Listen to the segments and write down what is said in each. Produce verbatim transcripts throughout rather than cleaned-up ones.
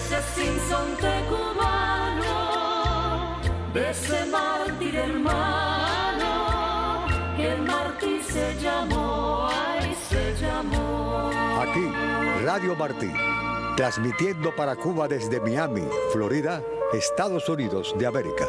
ese sinsonte cubano, de ese mártir hermano, que el mártir se llamó, ay, se llamó. Aquí, Radio Martí, transmitiendo para Cuba desde Miami, Florida, Estados Unidos de América.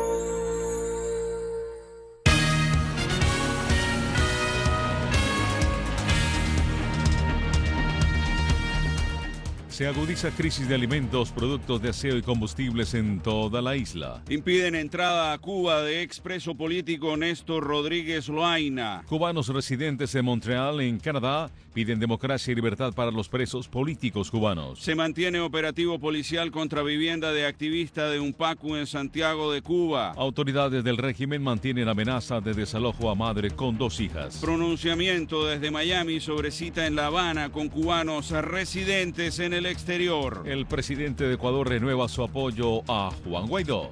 Se agudiza crisis de alimentos, productos de aseo y combustibles en toda la isla. Impiden entrada a Cuba de expreso político Néstor Rodríguez Loaina. Cubanos residentes en Montreal, en Canadá, piden democracia y libertad para los presos políticos cubanos. Se mantiene operativo policial contra vivienda de activista de Unpacu en Santiago de Cuba. Autoridades del régimen mantienen amenaza de desalojo a madre con dos hijas. Pronunciamiento desde Miami sobre cita en La Habana con cubanos residentes en el exterior. El presidente de Ecuador renueva su apoyo a Juan Guaidó.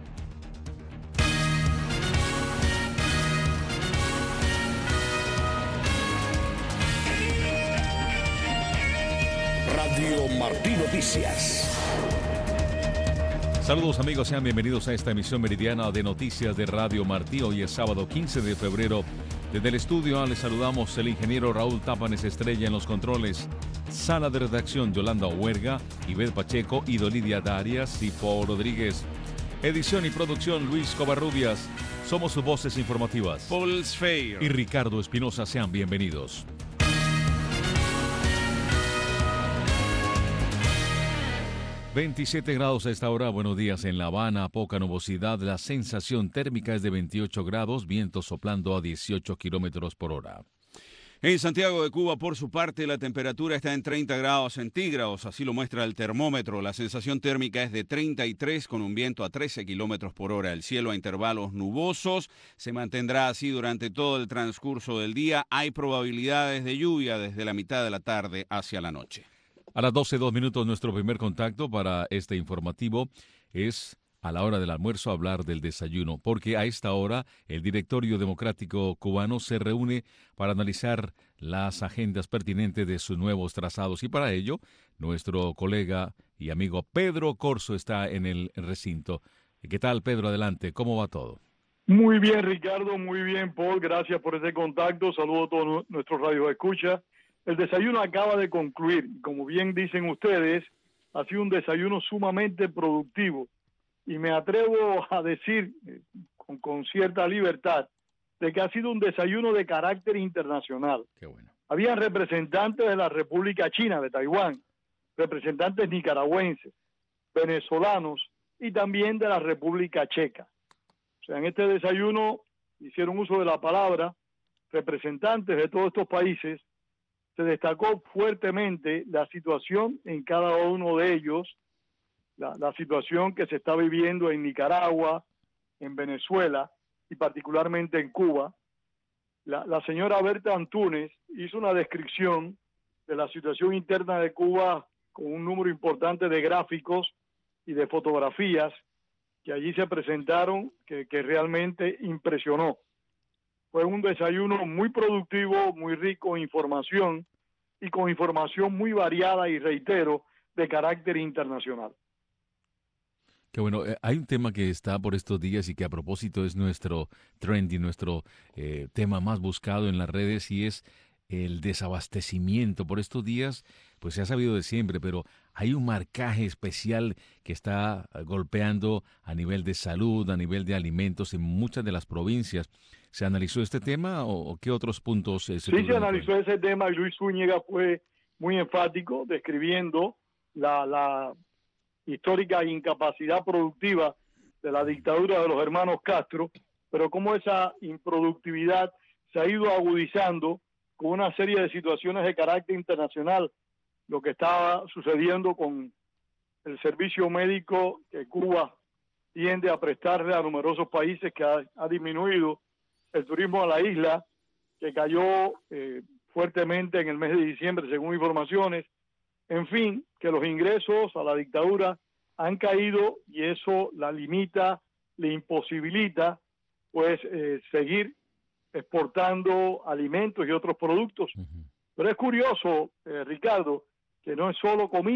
Radio Martí Noticias. Saludos amigos, sean bienvenidos a esta emisión meridiana de Noticias de Radio Martí. Hoy es sábado quince de febrero. Desde el estudio les saludamos el ingeniero Raúl Tápanes Estrella en los controles. Sala de redacción Yolanda Huerga, Ivette Pacheco, Ido Lidia Darias y Paul Rodríguez. Edición y producción Luis Covarrubias. Somos sus voces informativas. Paul Sfeir y Ricardo Espinosa, sean bienvenidos. veintisiete grados a esta hora, buenos días en La Habana, poca nubosidad, la sensación térmica es de veintiocho grados, viento soplando a dieciocho kilómetros por hora. En Santiago de Cuba, por su parte, la temperatura está en treinta grados centígrados, así lo muestra el termómetro. La sensación térmica es de treinta y tres con un viento a trece kilómetros por hora. El cielo a intervalos nubosos se mantendrá así durante todo el transcurso del día. Hay probabilidades de lluvia desde la mitad de la tarde hacia la noche. A las doce, dos minutos, nuestro primer contacto para este informativo es a la hora del almuerzo hablar del desayuno, porque a esta hora el Directorio Democrático Cubano se reúne para analizar las agendas pertinentes de sus nuevos trazados y para ello nuestro colega y amigo Pedro Corso está en el recinto. ¿Qué tal, Pedro? Adelante, ¿cómo va todo? Muy bien, Ricardo, muy bien, Paul, gracias por ese contacto, saludo a todos nuestros radioescuchas. El desayuno acaba de concluir, como bien dicen ustedes, ha sido un desayuno sumamente productivo y me atrevo a decir eh, con, con cierta libertad de que ha sido un desayuno de carácter internacional. Qué bueno. Habían representantes de la República China, de Taiwán, representantes nicaragüenses, venezolanos y también de la República Checa. O sea, en este desayuno hicieron uso de la palabra representantes de todos estos países. Se destacó fuertemente la situación en cada uno de ellos, la, la situación que se está viviendo en Nicaragua, en Venezuela y particularmente en Cuba. La, la señora Berta Antúnez hizo una descripción de la situación interna de Cuba con un número importante de gráficos y de fotografías que allí se presentaron que, que realmente impresionó. Fue un desayuno muy productivo, muy rico en información y con información muy variada y, reitero, de carácter internacional. Qué bueno, eh, hay un tema que está por estos días y que a propósito es nuestro trend y nuestro eh, tema más buscado en las redes y es el desabastecimiento. Por estos días, pues se ha sabido de siempre, pero hay un marcaje especial que está golpeando a nivel de salud, a nivel de alimentos en muchas de las provincias. ¿Se analizó este tema o, o qué otros puntos? Eh, se sí, se analizó ese tema y Luis Zúñiga fue muy enfático describiendo la, la histórica incapacidad productiva de la dictadura de los hermanos Castro, pero cómo esa improductividad se ha ido agudizando con una serie de situaciones de carácter internacional, lo que estaba sucediendo con el servicio médico que Cuba tiende a prestarle a numerosos países, que ha, ha disminuido el turismo a la isla, que cayó eh, fuertemente en el mes de diciembre, según informaciones. En fin, que los ingresos a la dictadura han caído y eso la limita, le imposibilita, pues, eh, seguir exportando alimentos y otros productos. Uh-huh. Pero es curioso, eh, Ricardo, que no es solo comida,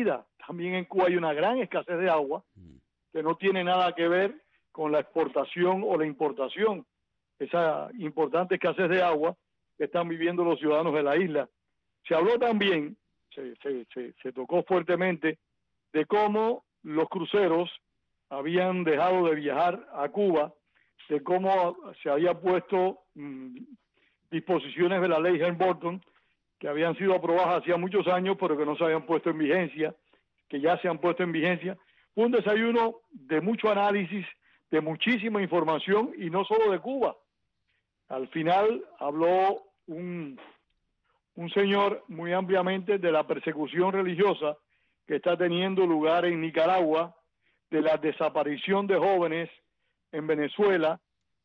también en Cuba hay una gran escasez de agua que no tiene nada que ver con la exportación o la importación. Esa importante escasez de agua que están viviendo los ciudadanos de la isla. Se habló también, se, se, se, se tocó fuertemente, de cómo los cruceros habían dejado de viajar a Cuba, de cómo se había puesto mmm, disposiciones de la ley Helm-Burton que habían sido aprobadas hacía muchos años, pero que no se habían puesto en vigencia, que ya se han puesto en vigencia. Fue un desayuno de mucho análisis, de muchísima información, y no solo de Cuba. Al final habló un, un señor muy ampliamente de la persecución religiosa que está teniendo lugar en Nicaragua, de la desaparición de jóvenes en Venezuela.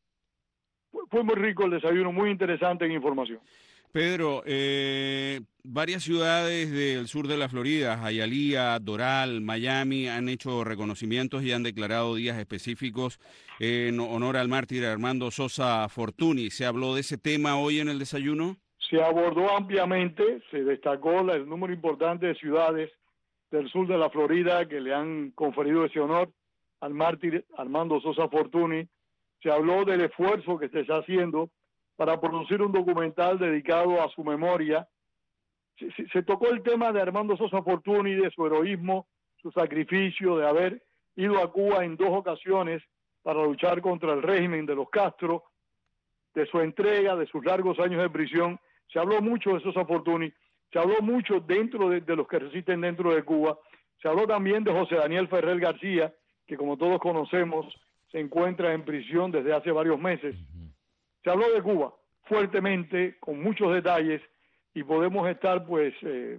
Fue muy rico el desayuno, muy interesante en información. Pedro, eh, varias ciudades del sur de la Florida, Hialeah, Doral, Miami, han hecho reconocimientos y han declarado días específicos en honor al mártir Armando Sosa Fortuny. ¿Se habló de ese tema hoy en el desayuno? Se abordó ampliamente, se destacó el número importante de ciudades del sur de la Florida que le han conferido ese honor al mártir Armando Sosa Fortuny. Se habló del esfuerzo que se está haciendo para producir un documental dedicado a su memoria. Se, se, se tocó el tema de Armando Sosa Fortuny, de su heroísmo, su sacrificio, de haber ido a Cuba en dos ocasiones para luchar contra el régimen de los Castro, de su entrega, de sus largos años de prisión. Se habló mucho de Sosa Fortuny, se habló mucho dentro de, de los que resisten dentro de Cuba. Se habló también de José Daniel Ferrer García, que como todos conocemos, se encuentra en prisión desde hace varios meses. Se habló de Cuba fuertemente, con muchos detalles, y podemos estar pues eh,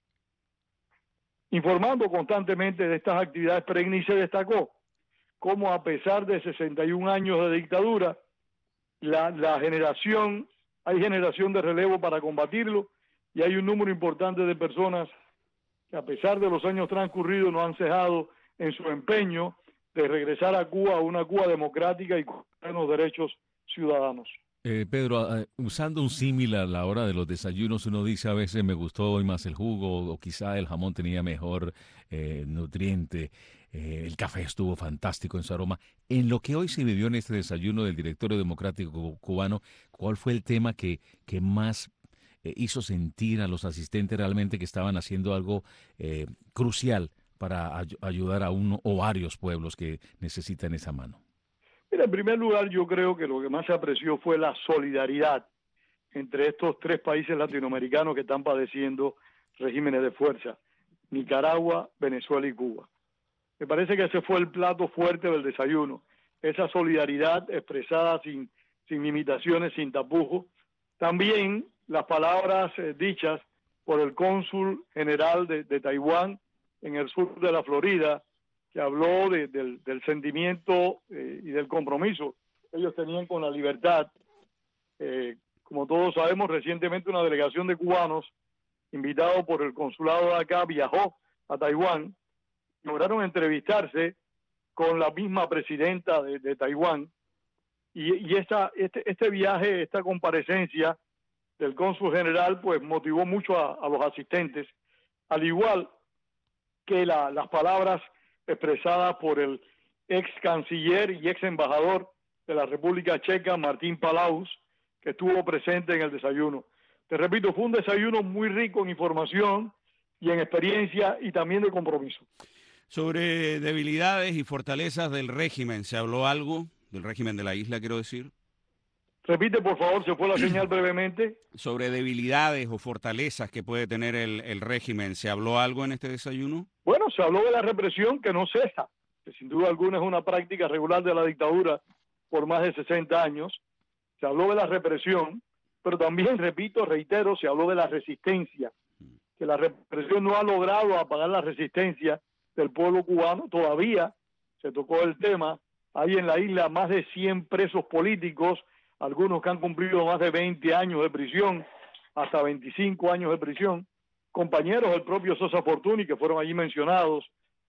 informando constantemente de estas actividades, pero ni se destacó cómo a pesar de sesenta y un años de dictadura, la, la generación, hay generación de relevo para combatirlo, y hay un número importante de personas que a pesar de los años transcurridos no han cejado en su empeño de regresar a Cuba, a una Cuba democrática y con plenos derechos ciudadanos. Eh, Pedro, uh, usando un símil a la hora de los desayunos, uno dice a veces me gustó hoy más el jugo o quizá el jamón tenía mejor eh, nutriente, eh, el café estuvo fantástico en su aroma. En lo que hoy se vivió en este desayuno del Directorio Democrático Cubano, ¿cuál fue el tema que, que más eh, hizo sentir a los asistentes realmente que estaban haciendo algo eh, crucial para ay- ayudar a uno o varios pueblos que necesitan esa mano? Mira, en primer lugar, yo creo que lo que más se apreció fue la solidaridad entre estos tres países latinoamericanos que están padeciendo regímenes de fuerza: Nicaragua, Venezuela y Cuba. Me parece que ese fue el plato fuerte del desayuno, esa solidaridad expresada sin, sin limitaciones, sin tapujos. También las palabras eh, dichas por el cónsul general de, de Taiwán en el sur de la Florida, que habló de, del, del sentimiento eh, y del compromiso que ellos tenían con la libertad. Eh, como todos sabemos, recientemente una delegación de cubanos, invitado por el consulado de acá, viajó a Taiwán, lograron entrevistarse con la misma presidenta de, de Taiwán, y, y esta, este, este viaje, esta comparecencia del cónsul general, pues motivó mucho a, a los asistentes, al igual que la, las palabras expresada por el ex canciller y ex embajador de la República Checa, Martín Palaus, que estuvo presente en el desayuno. Te repito, fue un desayuno muy rico en información y en experiencia y también de compromiso. Sobre debilidades y fortalezas del régimen, ¿se habló algo? Del régimen de la isla, quiero decir. Repite, por favor, se fue la señal brevemente. Sobre debilidades o fortalezas que puede tener el, el régimen, ¿se habló algo en este desayuno? Bueno, se habló de la represión que no cesa, que sin duda alguna es una práctica regular de la dictadura por más de sesenta años. Se habló de la represión, pero también, repito, reitero, se habló de la resistencia, que la represión no ha logrado apagar la resistencia del pueblo cubano. Todavía se tocó el tema. Hay en la isla más de cien presos políticos, algunos que han cumplido más de veinte años de prisión, hasta veinticinco años de prisión, compañeros del propio Sosa Fortuny que fueron allí mencionados,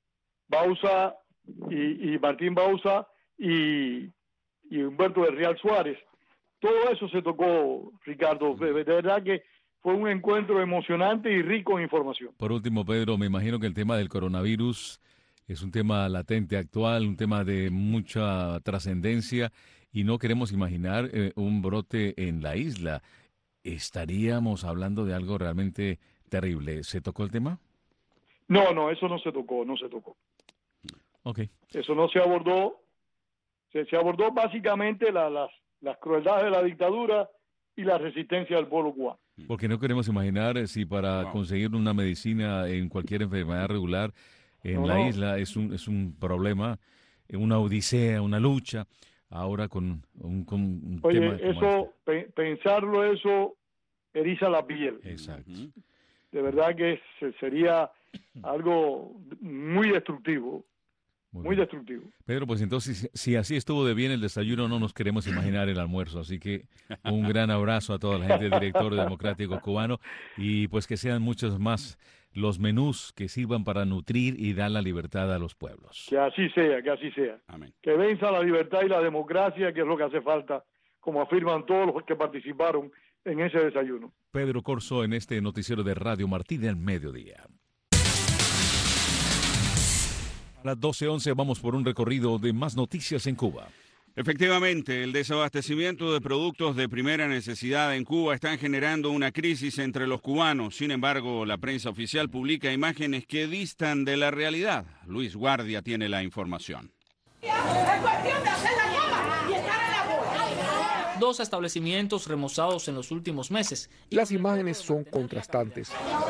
Bausa y, y Martín Bausa y, y Humberto del Real Suárez. Todo eso se tocó, Ricardo. De, de verdad que fue un encuentro emocionante y rico en información. Por último, Pedro, me imagino que el tema del coronavirus es un tema latente, actual, un tema de mucha trascendencia y no queremos imaginar eh, un brote en la isla. Estaríamos hablando de algo realmente terrible. ¿Se tocó el tema? No, no, eso no se tocó, no se tocó. Ok. Eso no se abordó. Se, se abordó básicamente la, las, las crueldades de la dictadura y la resistencia del pueblo cubano. Porque no queremos imaginar eh, si para Wow. conseguir una medicina en cualquier enfermedad regular en No, la no. isla es un, es un problema, eh, una odisea, una lucha. Ahora con un, con un Oye, tema como eso, pe- pensarlo eso eriza la piel. este. Exacto. Ujú. De verdad que se- sería algo muy destructivo, Muy muy bien. destructivo. Pedro, pues entonces, si si así estuvo de bien el desayuno, no nos queremos imaginar el almuerzo. Así que un gran abrazo a toda la gente del Directorio Democrático Cubano y pues que sean muchos más los menús que sirvan para nutrir y dar la libertad a los pueblos. Que así sea, que así sea. Amén. Que venza la libertad y la democracia, que es lo que hace falta, como afirman todos los que participaron en ese desayuno. Pedro Corso en este noticiero de Radio Martí del Mediodía. A las doce once vamos por un recorrido de más noticias en Cuba. Efectivamente, el desabastecimiento de productos de primera necesidad en Cuba está generando una crisis entre los cubanos. Sin embargo, la prensa oficial publica imágenes que distan de la realidad. Luis Guardia tiene la información. Dos establecimientos remozados en los últimos meses. Las imágenes son contrastantes.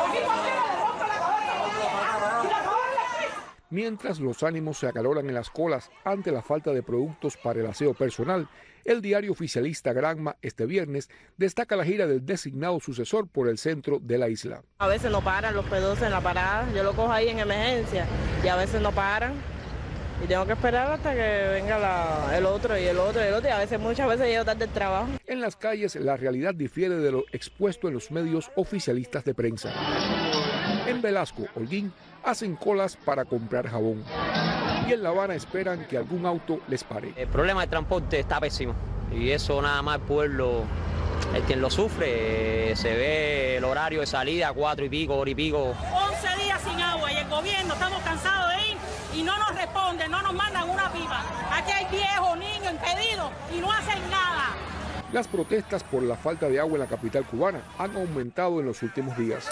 Mientras los ánimos se acaloran en las colas ante la falta de productos para el aseo personal, el diario oficialista Granma este viernes destaca la gira del designado sucesor por el centro de la isla. A veces no paran los P doce en la parada, yo lo cojo ahí en emergencia y a veces no paran y tengo que esperar hasta que venga la- el otro y el otro y el otro y a veces muchas veces llego tarde del trabajo. En las calles la realidad difiere de lo expuesto en los medios oficialistas de prensa. En Velasco, Holguín, hacen colas para comprar jabón. Y en La Habana esperan que algún auto les pare. El problema de transporte está pésimo y eso nada más el pueblo, el quien lo sufre, eh, se ve el horario de salida, cuatro y pico, hora y pico. once días sin agua y el gobierno estamos cansados de ir y no nos responden, no nos mandan una pipa. Aquí hay viejos, niños impedidos y no hacen nada. Las protestas por la falta de agua en la capital cubana han aumentado en los últimos días.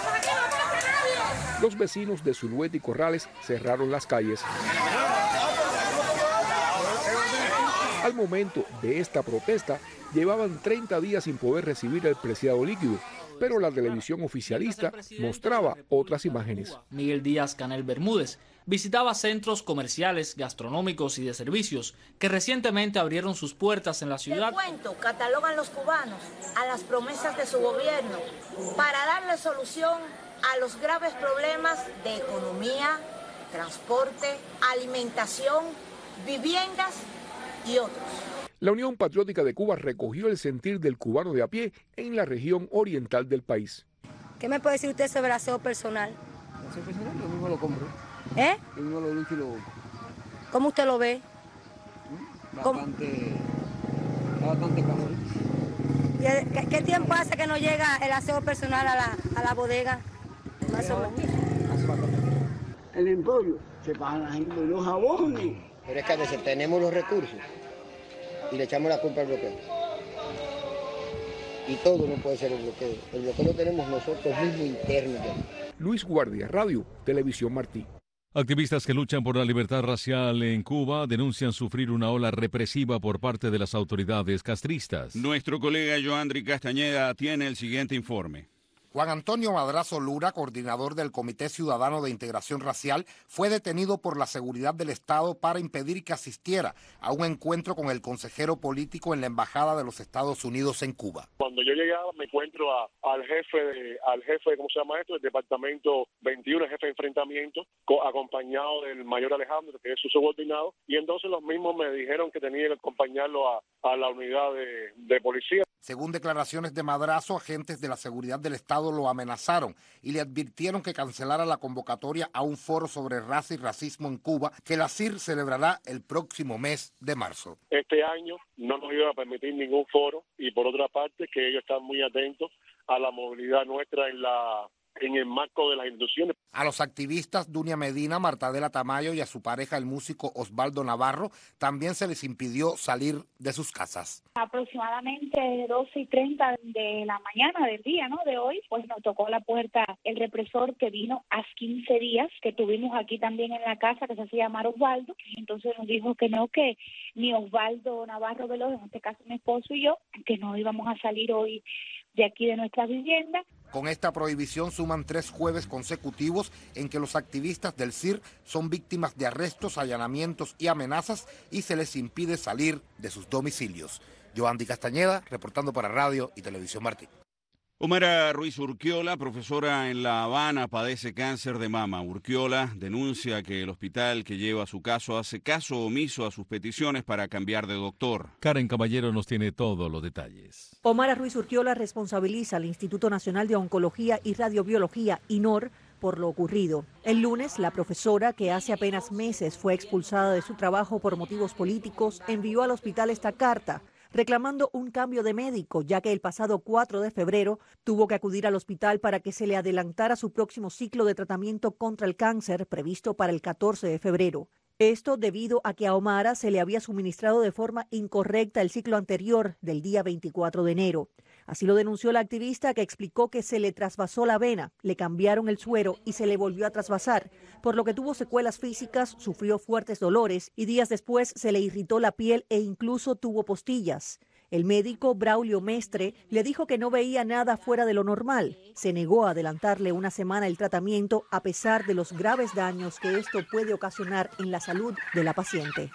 Los vecinos de Zulueta y Corrales cerraron las calles. Al momento de esta protesta, llevaban treinta días sin poder recibir el preciado líquido, pero la televisión oficialista mostraba otras imágenes. Miguel Díaz Canel Bermúdez visitaba centros comerciales, gastronómicos y de servicios que recientemente abrieron sus puertas en la ciudad. El cuento catalogan los cubanos a las promesas de su gobierno para darle solución a los graves problemas de economía, transporte, alimentación, viviendas y otros. La Unión Patriótica de Cuba recogió el sentir del cubano de a pie en la región oriental del país. ¿Qué me puede decir usted sobre aseo personal? Aseo personal, yo mismo lo compro. ¿Eh? Yo mismo lo lucho y lo... ¿Cómo usted lo ve? Bastante... Está bastante caro. ¿Y ¿Qué, qué tiempo hace que no llega el aseo personal a la, a la bodega? Más o menos. El emporio se pagan la gente los jabones. Pero es que a veces tenemos los recursos y le echamos la culpa al bloqueo. Y todo no puede ser el bloqueo. El bloqueo lo tenemos nosotros mismos internos. Luis Guardia, Radio, Televisión Martí. Activistas que luchan por la libertad racial en Cuba denuncian sufrir una ola represiva por parte de las autoridades castristas. Nuestro colega Joandri Castañeda tiene el siguiente informe. Juan Antonio Madrazo Lura, coordinador del Comité Ciudadano de Integración Racial, fue detenido por la seguridad del Estado para impedir que asistiera a un encuentro con el consejero político en la Embajada de los Estados Unidos en Cuba. Cuando yo llegaba me encuentro a, al jefe, de, al jefe, ¿cómo se llama esto? Del departamento veintiuno, el jefe de enfrentamiento, co acompañado del mayor Alejandro, que es su subordinado, y entonces los mismos me dijeron que tenía que acompañarlo a, a la unidad de, de policía. Según declaraciones de Madrazo, agentes de la seguridad del Estado lo amenazaron y le advirtieron que cancelara la convocatoria a un foro sobre raza y racismo en Cuba, que la C I R celebrará el próximo mes de marzo. Este año no nos iban a permitir ningún foro y por otra parte que ellos están muy atentos a la movilidad nuestra en la en el marco de las instituciones. A los activistas Dunia Medina, Martadela Tamayo y a su pareja, el músico Osvaldo Navarro, también se les impidió salir de sus casas. Aproximadamente doce y treinta de la mañana del día, ¿no?, de hoy, pues nos tocó la puerta el represor que vino hace quince días, que tuvimos aquí también en la casa, que se hacía llamar Osvaldo, y entonces nos dijo que no, que ni Osvaldo Navarro Veloz, en este caso mi esposo y yo, que no íbamos a salir hoy de aquí de nuestra vivienda. Con esta prohibición suman tres jueves consecutivos en que los activistas del C I R son víctimas de arrestos, allanamientos y amenazas y se les impide salir de sus domicilios. Yoandy Castañeda, reportando para Radio y Televisión Martí. Omara Ruiz Urquiola, profesora en La Habana, padece cáncer de mama. Urquiola denuncia que el hospital que lleva su caso hace caso omiso a sus peticiones para cambiar de doctor. Karen Caballero nos tiene todos los detalles. Omara Ruiz Urquiola responsabiliza al Instituto Nacional de Oncología y Radiobiología, I N O R, por lo ocurrido. El lunes, la profesora, que hace apenas meses fue expulsada de su trabajo por motivos políticos, envió al hospital esta carta reclamando un cambio de médico, ya que el pasado cuatro de febrero tuvo que acudir al hospital para que se le adelantara su próximo ciclo de tratamiento contra el cáncer previsto para el catorce de febrero. Esto debido a que a Omara se le había suministrado de forma incorrecta el ciclo anterior del día veinticuatro de enero. Así lo denunció la activista, que explicó que se le trasvasó la vena, le cambiaron el suero y se le volvió a trasvasar, por lo que tuvo secuelas físicas, sufrió fuertes dolores y días después se le irritó la piel e incluso tuvo postillas. El médico Braulio Mestre le dijo que no veía nada fuera de lo normal. Se negó a adelantarle una semana el tratamiento a pesar de los graves daños que esto puede ocasionar en la salud de la paciente.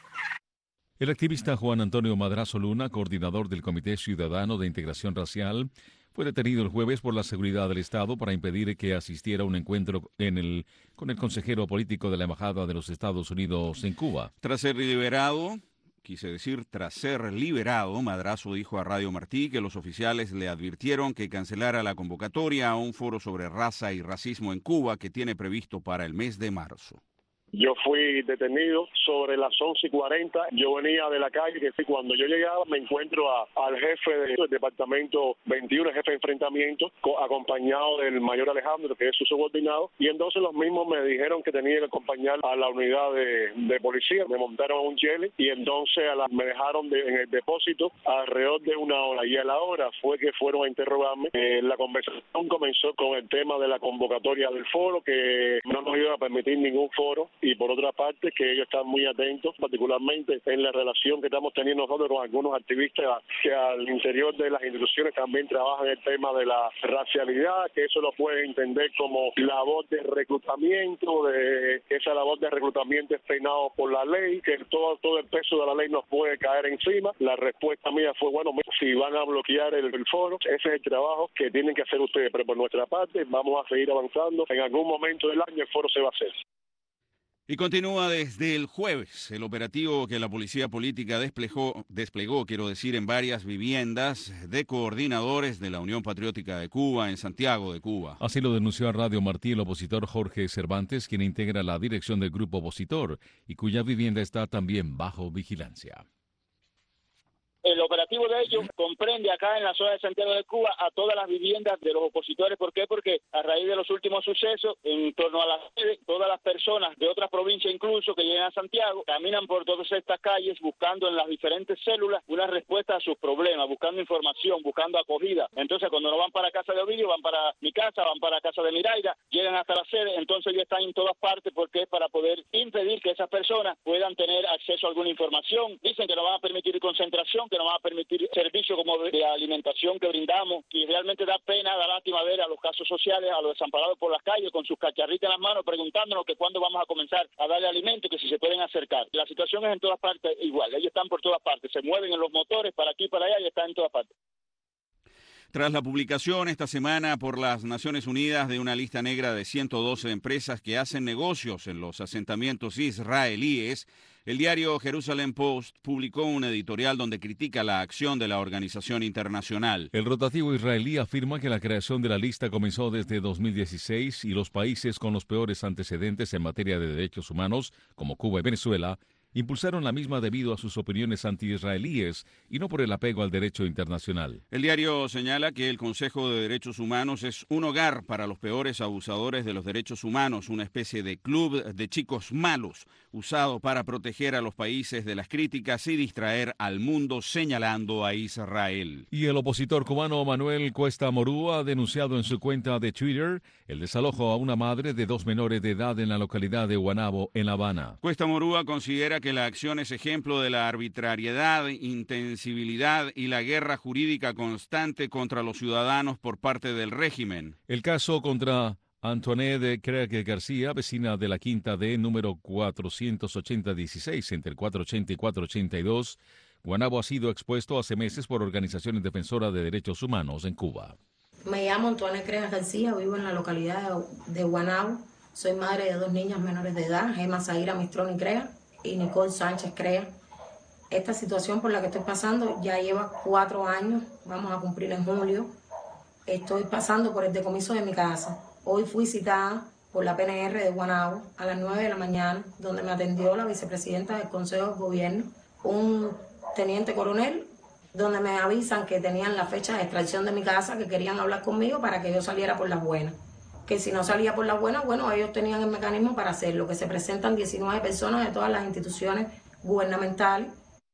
El activista Juan Antonio Madrazo Luna, coordinador del Comité Ciudadano de Integración Racial, fue detenido el jueves por la seguridad del Estado para impedir que asistiera a un encuentro en el, con el consejero político de la Embajada de los Estados Unidos en Cuba. Tras ser liberado, quise decir, tras ser liberado, Madrazo dijo a Radio Martí que los oficiales le advirtieron que cancelara la convocatoria a un foro sobre raza y racismo en Cuba que tiene previsto para el mes de marzo. Yo fui detenido sobre las once y cuarenta, yo venía de la calle, que cuando yo llegaba me encuentro a, al jefe del departamento veintiuno, el jefe de enfrentamiento, co, acompañado del mayor Alejandro, que es su subordinado, y entonces los mismos me dijeron que tenía que acompañar a la unidad de, de policía, me montaron a un chele y entonces a la, me dejaron de, en el depósito alrededor de una hora, y a la hora fue que fueron a interrogarme. Eh, la conversación comenzó con el tema de la convocatoria del foro, que no nos iban a permitir ningún foro, y por otra parte que ellos están muy atentos, particularmente en la relación que estamos teniendo nosotros con algunos activistas que al interior de las instituciones también trabajan el tema de la racialidad, que eso lo pueden entender como labor de reclutamiento, de esa labor de reclutamiento es peinado por la ley, que todo, todo el peso de la ley nos puede caer encima. La respuesta mía fue, bueno, si van a bloquear el, el foro, ese es el trabajo que tienen que hacer ustedes, pero por nuestra parte vamos a seguir avanzando. En algún momento del año el foro se va a hacer. Y continúa desde el jueves el operativo que la Policía Política desplegó, desplegó, quiero decir, en varias viviendas de coordinadores de la Unión Patriótica de Cuba en Santiago de Cuba. Así lo denunció a Radio Martí el opositor Jorge Cervantes, quien integra la dirección del grupo opositor y cuya vivienda está también bajo vigilancia. El operativo de ellos comprende acá en la zona de Santiago de Cuba a todas las viviendas de los opositores. ¿Por qué? Porque a raíz de los últimos sucesos en torno a la sede, todas las personas de otras provincias incluso que llegan a Santiago caminan por todas estas calles buscando en las diferentes células una respuesta a sus problemas, buscando información, buscando acogida. Entonces cuando no van para casa de Ovidio, van para mi casa, van para casa de Miraira, llegan hasta la sede, entonces ellos están en todas partes porque es para poder impedir que esas personas puedan tener acceso a alguna información. Dicen que no van a permitir concentración, que no van a permitir servicios como de, de alimentación que brindamos, y realmente da pena, da lástima ver a los casos sociales, a los desamparados por las calles con sus cacharritas en las manos preguntándonos que cuándo vamos a comenzar a darle alimento, que si se pueden acercar. La situación es en todas partes igual, ellos están por todas partes, se mueven en los motores para aquí y para allá y están en todas partes. Tras la publicación esta semana por las Naciones Unidas de una lista negra de ciento doce empresas que hacen negocios en los asentamientos israelíes, el diario Jerusalem Post publicó un editorial donde critica la acción de la organización internacional. El rotativo israelí afirma que la creación de la lista comenzó desde dos mil dieciséis y los países con los peores antecedentes en materia de derechos humanos, como Cuba y Venezuela, impulsaron la misma debido a sus opiniones anti-israelíes y no por el apego al derecho internacional. El diario señala que el Consejo de Derechos Humanos es un hogar para los peores abusadores de los derechos humanos, una especie de club de chicos malos, usado para proteger a los países de las críticas y distraer al mundo, señalando a Israel. Y el opositor cubano Manuel Cuesta Morúa ha denunciado en su cuenta de Twitter el desalojo a una madre de dos menores de edad en la localidad de Guanabo, en La Habana. Cuesta Morúa considera que la acción es ejemplo de la arbitrariedad, intensibilidad y la guerra jurídica constante contra los ciudadanos por parte del régimen. El caso contra Antoinette Craig García, vecina de la Quinta D, número cuatrocientos ochenta dieciséis, entre el cuatrocientos ochenta y cuatrocientos ochenta y dos, Guanabo ha sido expuesto hace meses por organizaciones defensoras de derechos humanos en Cuba. Me llamo Antoinette Craig García, vivo en la localidad de Guanabo. Soy madre de dos niñas menores de edad, Gemma Zaira Mistroni Crea y Nicole Sánchez Crea. Esta situación por la que estoy pasando ya lleva cuatro años, vamos a cumplir en julio. Estoy pasando por el decomiso de mi casa. Hoy fui citada por la P N R de Guanabo a las nueve de la mañana, donde me atendió la vicepresidenta del Consejo de Gobierno, un teniente coronel, donde me avisan que tenían la fecha de extracción de mi casa, que querían hablar conmigo para que yo saliera por las buenas. Que si no salía por las buenas, bueno, ellos tenían el mecanismo para hacerlo, que se presentan diecinueve personas de todas las instituciones gubernamentales.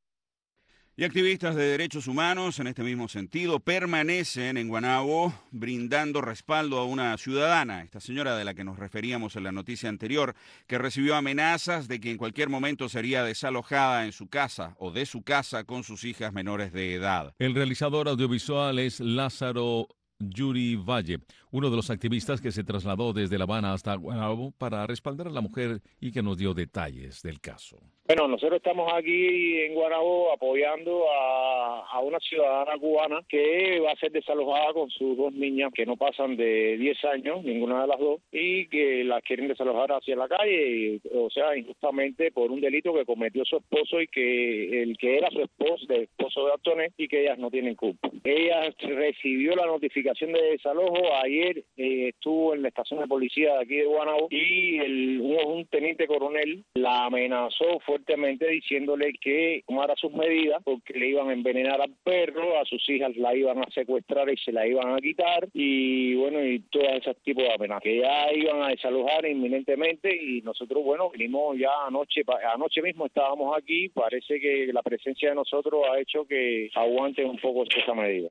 Y activistas de derechos humanos, en este mismo sentido, permanecen en Guanabo brindando respaldo a una ciudadana, esta señora de la que nos referíamos en la noticia anterior, que recibió amenazas de que en cualquier momento sería desalojada en su casa o de su casa con sus hijas menores de edad. El realizador audiovisual es Lázaro Yuri Valle, uno de los activistas que se trasladó desde La Habana hasta Guanabo para respaldar a la mujer y que nos dio detalles del caso. Bueno, nosotros estamos aquí en Guanabo apoyando a, a una ciudadana cubana que va a ser desalojada con sus dos niñas que no pasan de diez años, ninguna de las dos, y que las quieren desalojar hacia la calle, y, o sea, injustamente por un delito que cometió su esposo y que el que era su esposo, el esposo de Antoinette, y que ellas no tienen culpa. Ella recibió la notificación de desalojo, ayer eh, estuvo en la estación de policía de aquí de Guanabo y el, un, un teniente coronel la amenazó fue fuertemente diciéndole que tomara sus medidas porque le iban a envenenar al perro, a sus hijas la iban a secuestrar y se la iban a quitar y bueno, y todo ese tipo de amenazas, que ya iban a desalojar inminentemente y nosotros, bueno, vinimos ya anoche, anoche mismo estábamos aquí, parece que la presencia de nosotros ha hecho que aguante un poco esa medida.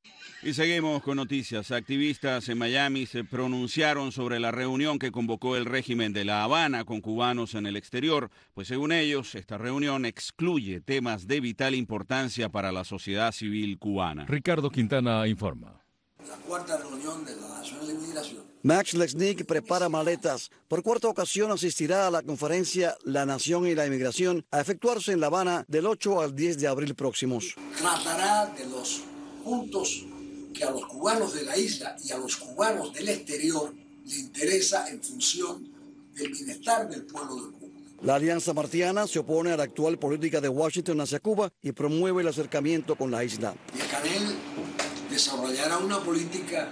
Y seguimos con noticias. Activistas en Miami se pronunciaron sobre la reunión que convocó el régimen de La Habana con cubanos en el exterior, pues según ellos, esta reunión excluye temas de vital importancia para la sociedad civil cubana. Ricardo Quintana informa. La cuarta reunión de la Nación de Inmigración. Max Lechnick prepara maletas. Por cuarta ocasión asistirá a la conferencia La Nación y la Inmigración a efectuarse en La Habana del ocho al diez de abril próximos. Tratará de los puntos que a los cubanos de la isla y a los cubanos del exterior le interesa en función del bienestar del pueblo de Cuba. La Alianza Martiana se opone a la actual política de Washington hacia Cuba y promueve el acercamiento con la isla. Díaz-Canel desarrollará una política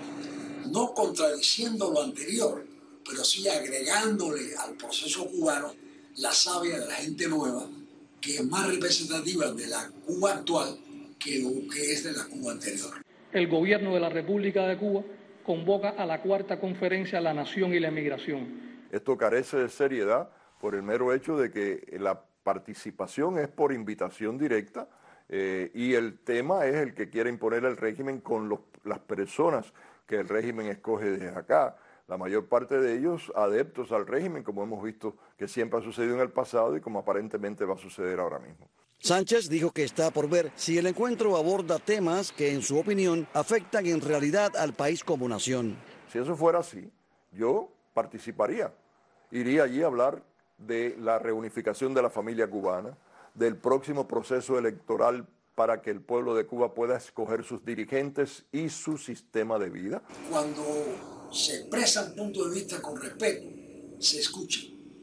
no contradiciendo lo anterior, pero sí agregándole al proceso cubano la savia de la gente nueva, que es más representativa de la Cuba actual que lo que es de la Cuba anterior. El gobierno de la República de Cuba convoca a la cuarta conferencia La Nación y la Inmigración. Esto carece de seriedad por el mero hecho de que la participación es por invitación directa eh, y el tema es el que quiere imponer el régimen con los, las personas que el régimen escoge desde acá. La mayor parte de ellos adeptos al régimen, como hemos visto que siempre ha sucedido en el pasado y como aparentemente va a suceder ahora mismo. Sánchez dijo que está por ver si el encuentro aborda temas que, en su opinión, afectan en realidad al país como nación. Si eso fuera así, yo participaría. Iría allí a hablar de la reunificación de la familia cubana, del próximo proceso electoral para que el pueblo de Cuba pueda escoger sus dirigentes y su sistema de vida. Cuando se expresan puntos de vista con respeto, se escucha.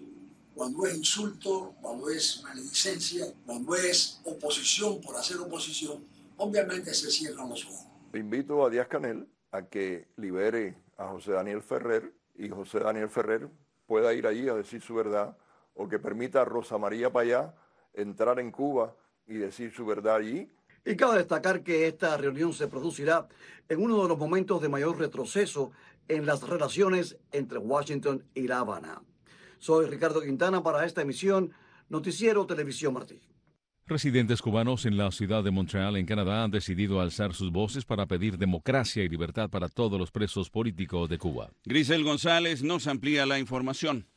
Cuando es insulto, cuando es maledicencia, cuando es oposición por hacer oposición, obviamente se cierran los ojos. Invito a Díaz-Canel a que libere a José Daniel Ferrer y José Daniel Ferrer pueda ir allí a decir su verdad, o que permita a Rosa María Payá entrar en Cuba y decir su verdad allí. Y cabe destacar que esta reunión se producirá en uno de los momentos de mayor retroceso en las relaciones entre Washington y La Habana. Soy Ricardo Quintana para esta emisión Noticiero Televisión Martí. Residentes cubanos en la ciudad de Montreal, en Canadá, han decidido alzar sus voces para pedir democracia y libertad para todos los presos políticos de Cuba. Grisel González nos amplía la información.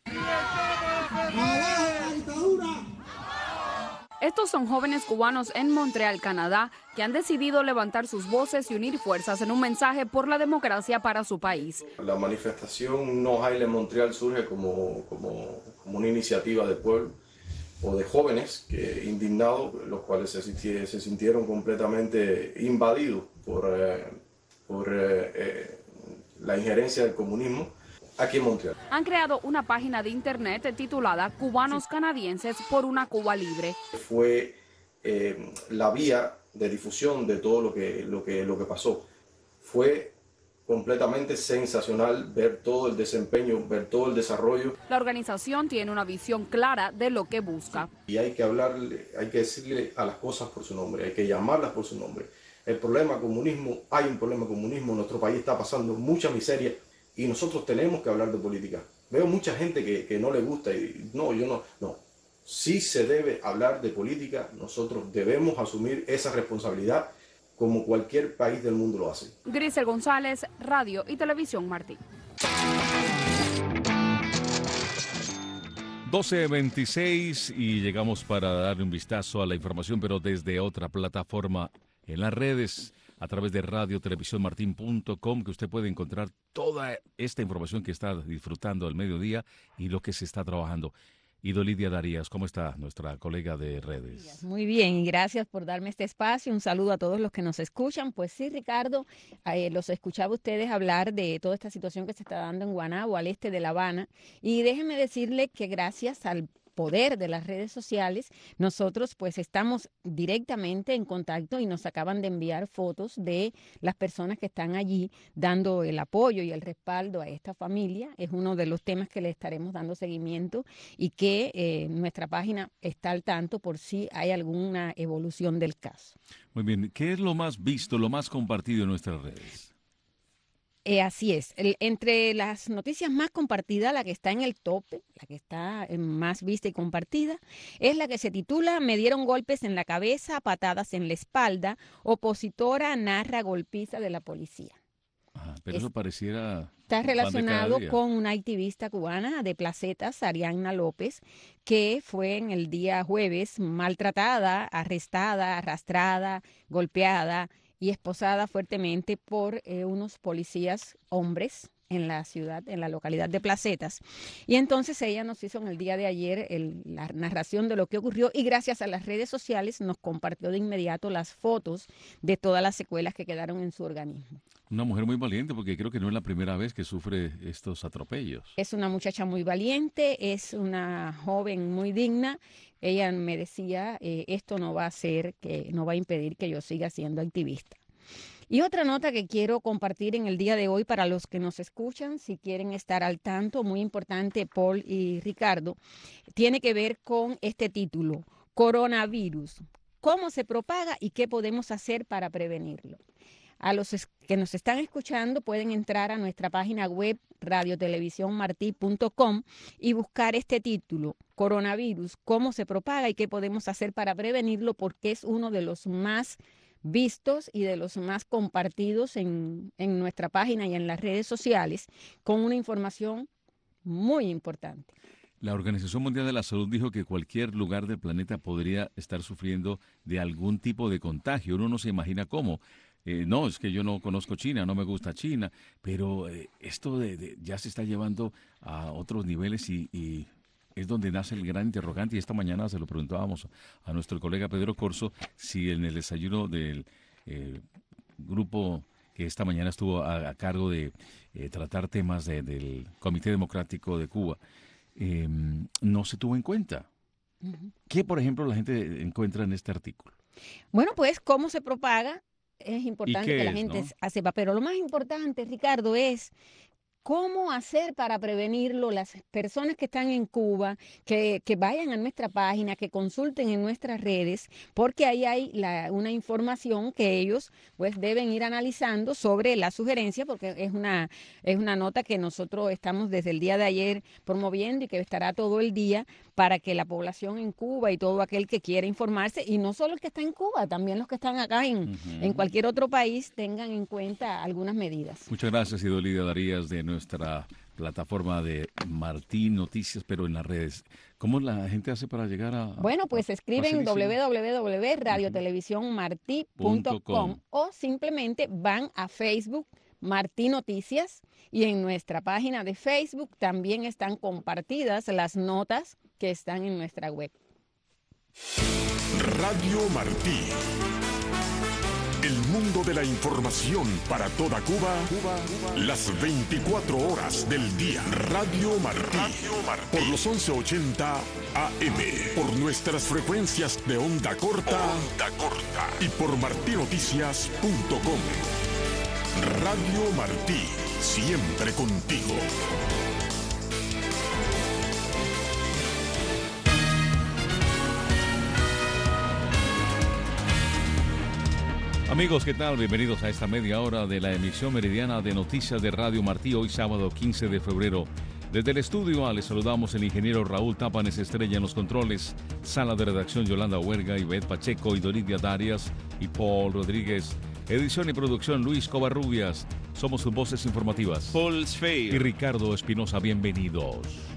Estos son jóvenes cubanos en Montreal, Canadá, que han decidido levantar sus voces y unir fuerzas en un mensaje por la democracia para su país. La manifestación No Jail en Montreal surge como, como, como una iniciativa de pueblo o de jóvenes que, indignados, los cuales se, sintieron, se sintieron completamente invadidos por, eh, por eh, eh, la injerencia del comunismo aquí en Montreal. Han creado una página de internet titulada Cubanos Canadienses por una Cuba Libre. Fue eh, la vía de difusión de todo lo que, lo que, lo que pasó. Fue completamente sensacional ver todo el desempeño, ver todo el desarrollo. La organización tiene una visión clara de lo que busca. Y hay que hablarle, hay que decirle a las cosas por su nombre, hay que llamarlas por su nombre. El problema comunismo, hay un problema comunismo, nuestro país está pasando mucha miseria y nosotros tenemos que hablar de política. Veo mucha gente que, que no le gusta y no, yo no, no. Sí se debe hablar de política, nosotros debemos asumir esa responsabilidad como cualquier país del mundo lo hace. Grisel González, Radio y Televisión Martí. doce veintiséis y llegamos para darle un vistazo a la información, pero desde otra plataforma en las redes, a través de radio televisión martin punto com, que usted puede encontrar toda esta información que está disfrutando al mediodía y lo que se está trabajando. Ido Lidia Darías, ¿cómo está nuestra colega de redes? Muy bien, y gracias por darme este espacio. Un saludo a todos los que nos escuchan. Pues sí, Ricardo, eh, los escuchaba ustedes hablar de toda esta situación que se está dando en Guanabo, al este de La Habana. Y déjenme decirle que gracias al poder de las redes sociales, nosotros pues estamos directamente en contacto y nos acaban de enviar fotos de las personas que están allí dando el apoyo y el respaldo a esta familia. Es uno de los temas que le estaremos dando seguimiento y que eh, nuestra página está al tanto por si hay alguna evolución del caso. Muy bien, ¿qué es lo más visto, lo más compartido en nuestras redes? Eh, así es. El, entre las noticias más compartidas, la que está en el tope, la que está eh, más vista y compartida, es la que se titula Me dieron golpes en la cabeza, patadas en la espalda, opositora narra golpiza de la policía. Ajá, pero es, eso pareciera... Está relacionado con una activista cubana de Placetas, Arianna López, que fue en el día jueves maltratada, arrestada, arrastrada, golpeada y esposada fuertemente por eh, unos policías hombres en la ciudad, en la localidad de Placetas. Y entonces ella nos hizo en el día de ayer el, la narración de lo que ocurrió y gracias a las redes sociales nos compartió de inmediato las fotos de todas las secuelas que quedaron en su organismo. Una mujer muy valiente porque creo que no es la primera vez que sufre estos atropellos. Es una muchacha muy valiente, es una joven muy digna. Ella me decía, eh, esto no va a hacer, que no va a impedir que yo siga siendo activista. Y otra nota que quiero compartir en el día de hoy para los que nos escuchan, si quieren estar al tanto, muy importante, Paul y Ricardo, tiene que ver con este título, Coronavirus, cómo se propaga y qué podemos hacer para prevenirlo. A los que nos están escuchando pueden entrar a nuestra página web radio televisión martí punto com y buscar este título, Coronavirus, cómo se propaga y qué podemos hacer para prevenirlo, porque es uno de los más vistos y de los más compartidos en, en nuestra página y en las redes sociales, con una información muy importante. La Organización Mundial de la Salud dijo que cualquier lugar del planeta podría estar sufriendo de algún tipo de contagio. Uno no se imagina cómo. Eh, no, es que yo no conozco China, no me gusta China, pero eh, esto de, de, ya se está llevando a otros niveles y, y es donde nace el gran interrogante. Y esta mañana se lo preguntábamos a nuestro colega Pedro Corso si en el desayuno del eh, grupo que esta mañana estuvo a, a cargo de eh, tratar temas de, del Comité Democrático de Cuba, eh, no se tuvo en cuenta. Uh-huh. ¿Qué, por ejemplo, la gente encuentra en este artículo? Bueno, pues cómo se propaga. Es importante que la es, gente ¿no? sepa, pero lo más importante, Ricardo, es ¿Cómo hacer para prevenirlo? Las personas que están en Cuba, que, que vayan a nuestra página, que consulten en nuestras redes, porque ahí hay la, una información que ellos pues deben ir analizando sobre la sugerencia, porque es una, es una nota que nosotros estamos desde el día de ayer promoviendo y que estará todo el día para que la población en Cuba y todo aquel que quiera informarse, y no solo el que está en Cuba, también los que están acá en, uh-huh. en cualquier otro país, tengan en cuenta algunas medidas. Muchas gracias, Idolida Darías, de nuestra plataforma de Martí Noticias, pero en las redes. ¿Cómo la gente hace para llegar a...? Bueno, pues escriben doble u doble u doble u punto radio televisión martí punto com o simplemente van a Facebook Martí Noticias, y en nuestra página de Facebook también están compartidas las notas que están en nuestra web. Radio Martí. El mundo de la información para toda Cuba, Cuba, Cuba. Las veinticuatro horas del día. Radio Martí. Radio Martí. Por los once ochenta A M. Por nuestras frecuencias de onda corta. Onda corta. Y por martí noticias punto com. Radio Martí. Siempre contigo. Amigos, ¿qué tal? Bienvenidos a esta media hora de la emisión meridiana de Noticias de Radio Martí, hoy sábado quince de febrero. Desde el estudio les saludamos el ingeniero Raúl Tápanes Estrella en los controles, sala de redacción Yolanda Huerga, Ivette Pacheco, Idolida Darias y Paul Rodríguez. Edición y producción Luis Covarrubias. Somos sus voces informativas. Paul Sfeir y Ricardo Espinosa, bienvenidos.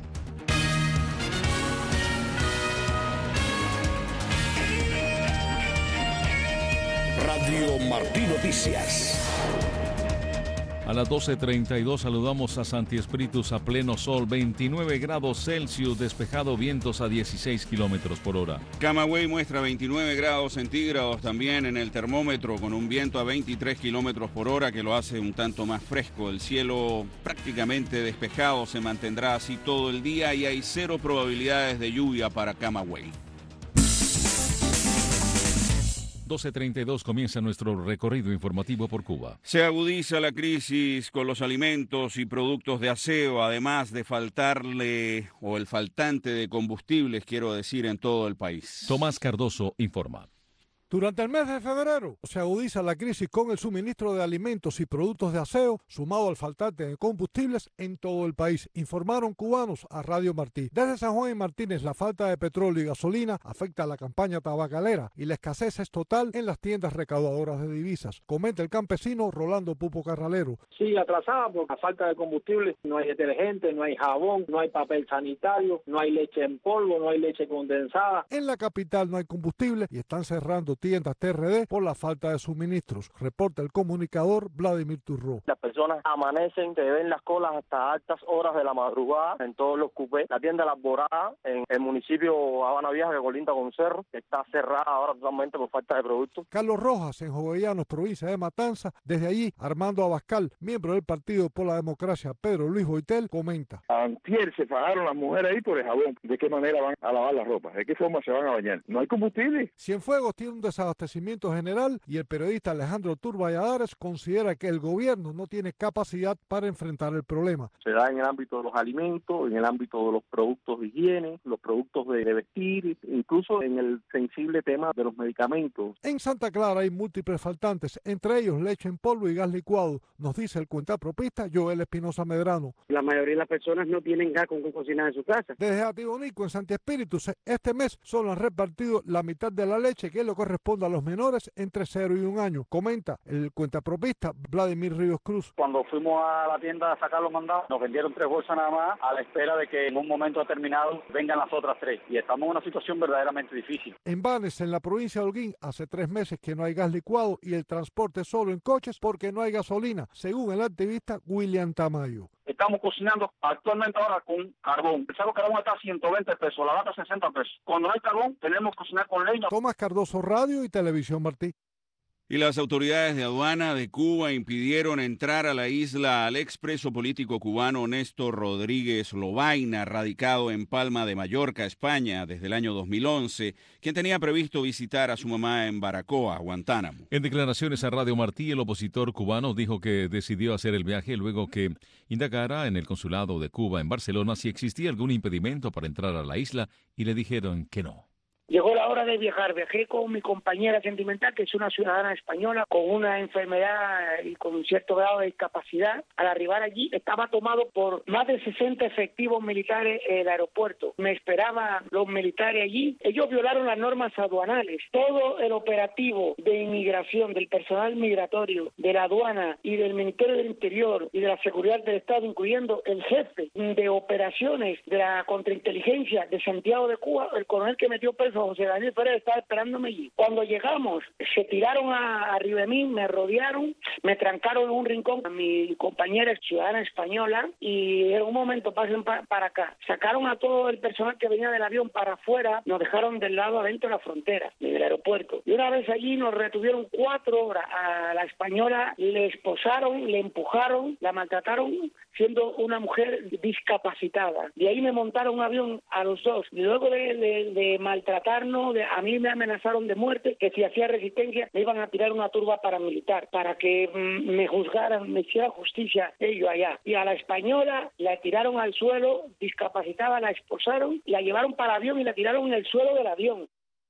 Radio Martí Noticias. A las doce treinta y dos saludamos a Santi Espíritus a pleno sol, veintinueve grados Celsius, despejado, vientos a dieciséis kilómetros por hora. Camagüey muestra veintinueve grados centígrados también en el termómetro, con un viento a veintitrés kilómetros por hora que lo hace un tanto más fresco. El cielo prácticamente despejado se mantendrá así todo el día y hay cero probabilidades de lluvia para Camagüey. doce treinta y dos comienza nuestro recorrido informativo por Cuba. Se agudiza la crisis con los alimentos y productos de aseo, además de faltarle, o el faltante de combustibles, quiero decir, en todo el país. Tomás Cardoso informa. Durante el mes de febrero se agudiza la crisis con el suministro de alimentos y productos de aseo, sumado al faltante de combustibles en todo el país, informaron cubanos a Radio Martí. Desde San Juan y Martínez, la falta de petróleo y gasolina afecta a la campaña tabacalera y la escasez es total en las tiendas recaudadoras de divisas, comenta el campesino Rolando Pupo Carralero. Sí, atrasada por la falta de combustible, no hay detergente, no hay jabón, no hay papel sanitario, no hay leche en polvo, no hay leche condensada. En la capital no hay combustible y están cerrando tiendas T R D por la falta de suministros, reporta el comunicador Vladimir Turró. Las personas amanecen, se ven las colas hasta altas horas de la madrugada en todos los cupés. La tienda La Alborada en el municipio Habana Vieja, que colinda con Cerro, está cerrada ahora totalmente por falta de productos. Carlos Rojas, en Jovellanos, provincia de Matanza, desde allí Armando Abascal, miembro del Partido por la Democracia Pedro Luis Boitel, comenta. Antier se pagaron las mujeres ahí por el jabón. ¿De qué manera van a lavar la ropa? ¿De qué forma se van a bañar? No hay combustible. Cienfuegos tiene un desabastecimiento general y el periodista Alejandro Turballadares considera que el gobierno no tiene capacidad para enfrentar el problema. Se da en el ámbito de los alimentos, en el ámbito de los productos de higiene, los productos de, de vestir, incluso en el sensible tema de los medicamentos. En Santa Clara hay múltiples faltantes, entre ellos leche en polvo y gas licuado, nos dice el cuentapropista Joel Espinosa Medrano. La mayoría de las personas no tienen gas con que cocinar en su casa. Desde Atibonico, en Santi Espíritu, este mes solo han repartido la mitad de la leche que le corresponde a los menores entre cero y un año, comenta el cuentapropista Vladimir Ríos Cruz. Cuando fuimos a la tienda a sacar los mandados, nos vendieron tres bolsas nada más a la espera de que en un momento determinado vengan las otras tres, y estamos en una situación verdaderamente difícil. En Banes, en la provincia de Holguín, hace tres meses que no hay gas licuado y el transporte solo en coches porque no hay gasolina, según el activista William Tamayo. Estamos cocinando actualmente ahora con carbón. El saco de carbón está a ciento veinte pesos, la lata a sesenta pesos. Cuando no hay carbón, tenemos que cocinar con leña. Tomás Cardoso, Radio y Televisión Martí. Y las autoridades de aduana de Cuba impidieron entrar a la isla al expreso político cubano Néstor Rodríguez Lobaina, radicado en Palma de Mallorca, España, desde el año dos mil once, quien tenía previsto visitar a su mamá en Baracoa, Guantánamo. En declaraciones a Radio Martí, el opositor cubano dijo que decidió hacer el viaje luego que indagara en el consulado de Cuba en Barcelona si existía algún impedimento para entrar a la isla y le dijeron que no. Llegó la hora de viajar. Viajé con mi compañera sentimental, que es una ciudadana española con una enfermedad y con un cierto grado de discapacidad. Al arribar allí estaba tomado por más de sesenta efectivos militares el aeropuerto. Me esperaban los militares allí. Ellos violaron las normas aduanales. Todo el operativo de inmigración, del personal migratorio, de la aduana y del Ministerio del Interior y de la Seguridad del Estado, incluyendo el jefe de operaciones de la contrainteligencia de Santiago de Cuba, el coronel que metió preso José Daniel Pérez, estaba esperándome allí. Cuando llegamos, se tiraron a, arriba de mí, me rodearon, me trancaron en un rincón a mi compañera ciudadana española y en un momento pasen pa, para acá. Sacaron a todo el personal que venía del avión para afuera, nos dejaron del lado adentro de la frontera, del aeropuerto. Y una vez allí nos retuvieron cuatro horas. A la española le esposaron, le empujaron, la maltrataron, siendo una mujer discapacitada. De ahí me montaron un avión a los dos. Y luego de, de, de maltratarnos, de, a mí me amenazaron de muerte, que si hacía resistencia me iban a tirar una turba paramilitar para que mm, me juzgaran, me hiciera justicia ellos allá. Y a la española la tiraron al suelo, discapacitada, la esposaron, la llevaron para el avión y la tiraron en el suelo del avión.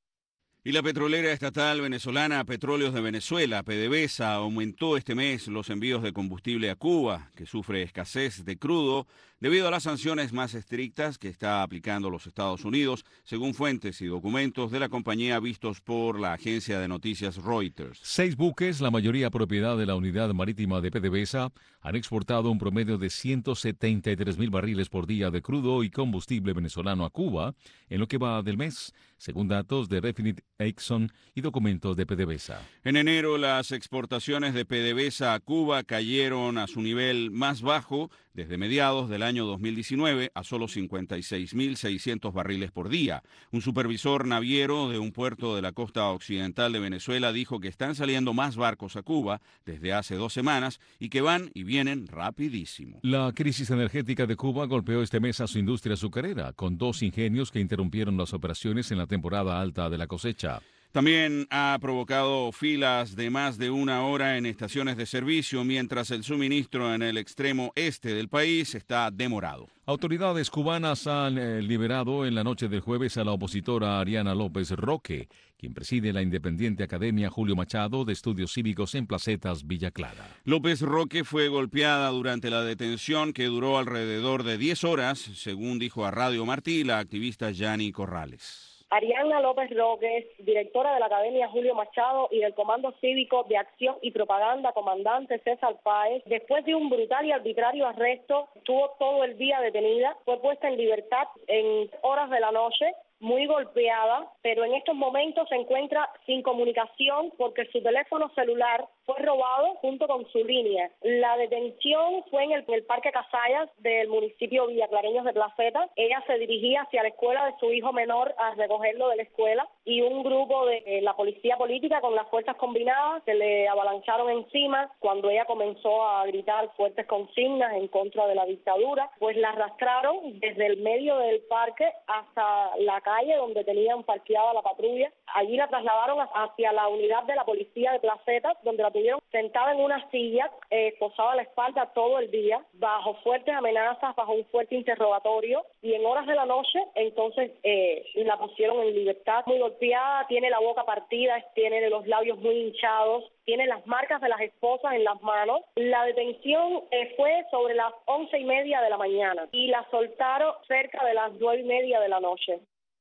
Y la petrolera estatal venezolana Petróleos de Venezuela, PDVSA, aumentó este mes los envíos de combustible a Cuba, que sufre escasez de crudo debido a las sanciones más estrictas que está aplicando los Estados Unidos, según fuentes y documentos de la compañía vistos por la agencia de noticias Reuters. Seis buques, la mayoría propiedad de la unidad marítima de PDVSA, han exportado un promedio de ciento setenta y tres mil barriles por día de crudo y combustible venezolano a Cuba en lo que va del mes, según datos de Refinit Exxon y documentos de PDVSA. En enero, las exportaciones de PDVSA a Cuba cayeron a su nivel más bajo desde mediados del año dos mil diecinueve a solo cincuenta y seis mil seiscientos barriles por día. Un supervisor naviero de un puerto de la costa occidental de Venezuela dijo que están saliendo más barcos a Cuba desde hace dos semanas y que van y vienen rapidísimo. La crisis energética de Cuba golpeó este mes a su industria azucarera, con dos ingenios que interrumpieron las operaciones en la temporada alta de la cosecha. También ha provocado filas de más de una hora en estaciones de servicio, mientras el suministro en el extremo este del país está demorado. Autoridades cubanas han eh, liberado en la noche del jueves a la opositora Ariana López Roque, quien preside la independiente Academia Julio Machado de Estudios Cívicos en Placetas, Villa Clara. López Roque fue golpeada durante la detención que duró alrededor de diez horas, según dijo a Radio Martí la activista Yani Corrales. Ariana López Roque, directora de la Academia Julio Machado y del Comando Cívico de Acción y Propaganda, comandante César Páez, después de un brutal y arbitrario arresto, estuvo todo el día detenida, fue puesta en libertad en horas de la noche, muy golpeada, pero en estos momentos se encuentra sin comunicación porque su teléfono celular fue robado junto con su línea. La detención fue en el, en el Parque Casayas del municipio villaclareños de Placeta. Ella se dirigía hacia la escuela de su hijo menor a recogerlo de la escuela y un grupo de eh, la policía política con las fuerzas combinadas se le avalancharon encima cuando ella comenzó a gritar fuertes consignas en contra de la dictadura, pues la arrastraron desde el medio del parque hasta la calle donde tenían parqueada la patrulla. Allí la trasladaron hacia la unidad de la policía de Placeta, donde la tuvieron sentada en una silla, eh, esposada a la espalda todo el día, bajo fuertes amenazas, bajo un fuerte interrogatorio, y en horas de la noche, entonces, eh, la pusieron en libertad, muy golpeada, tiene la boca partida, tiene los labios muy hinchados, tiene las marcas de las esposas en las manos. La detención eh, fue sobre las once y media de la mañana, y la soltaron cerca de las nueve y media de la noche.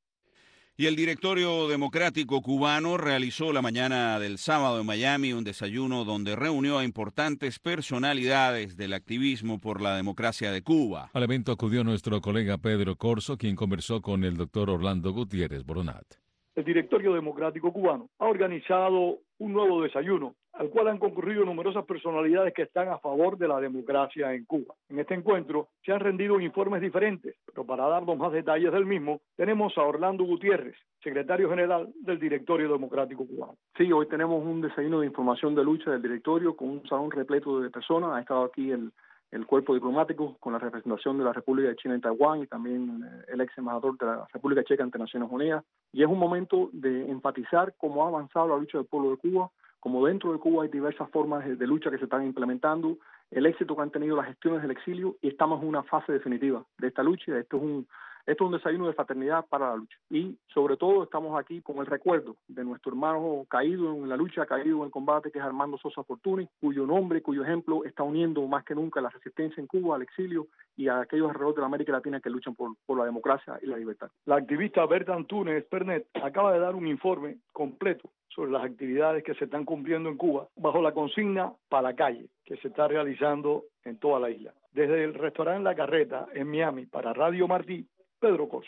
Y el Directorio Democrático Cubano realizó la mañana del sábado en Miami un desayuno donde reunió a importantes personalidades del activismo por la democracia de Cuba. Al evento acudió nuestro colega Pedro Corso, quien conversó con el doctor Orlando Gutiérrez Boronat. El Directorio Democrático Cubano ha organizado un nuevo desayuno al cual han concurrido numerosas personalidades que están a favor de la democracia en Cuba. En este encuentro se han rendido informes diferentes, pero para darnos más detalles del mismo, tenemos a Orlando Gutiérrez, secretario general del Directorio Democrático Cubano. Sí, hoy tenemos un desayuno de información de lucha del directorio con un salón repleto de personas. Ha estado aquí el el cuerpo diplomático con la representación de la República de China en Taiwán y también el ex embajador de la República Checa ante Naciones Unidas. Y es un momento de enfatizar cómo ha avanzado la lucha del pueblo de Cuba, como dentro de Cuba hay diversas formas de, de lucha que se están implementando, el éxito que han tenido las gestiones del exilio, y estamos en una fase definitiva de esta lucha. Esto es un Esto es un desayuno de fraternidad para la lucha. Y sobre todo estamos aquí con el recuerdo de nuestro hermano caído en la lucha, caído en el combate, que es Armando Sosa Fortuny, cuyo nombre, cuyo ejemplo está uniendo más que nunca la resistencia en Cuba, al exilio y a aquellos alrededor de la América Latina que luchan por, por la democracia y la libertad. La activista Berta Antunes Pernet acaba de dar un informe completo sobre las actividades que se están cumpliendo en Cuba bajo la consigna para la calle, que se está realizando en toda la isla. Desde el restaurante La Carreta en Miami para Radio Martí, Pedro Coso.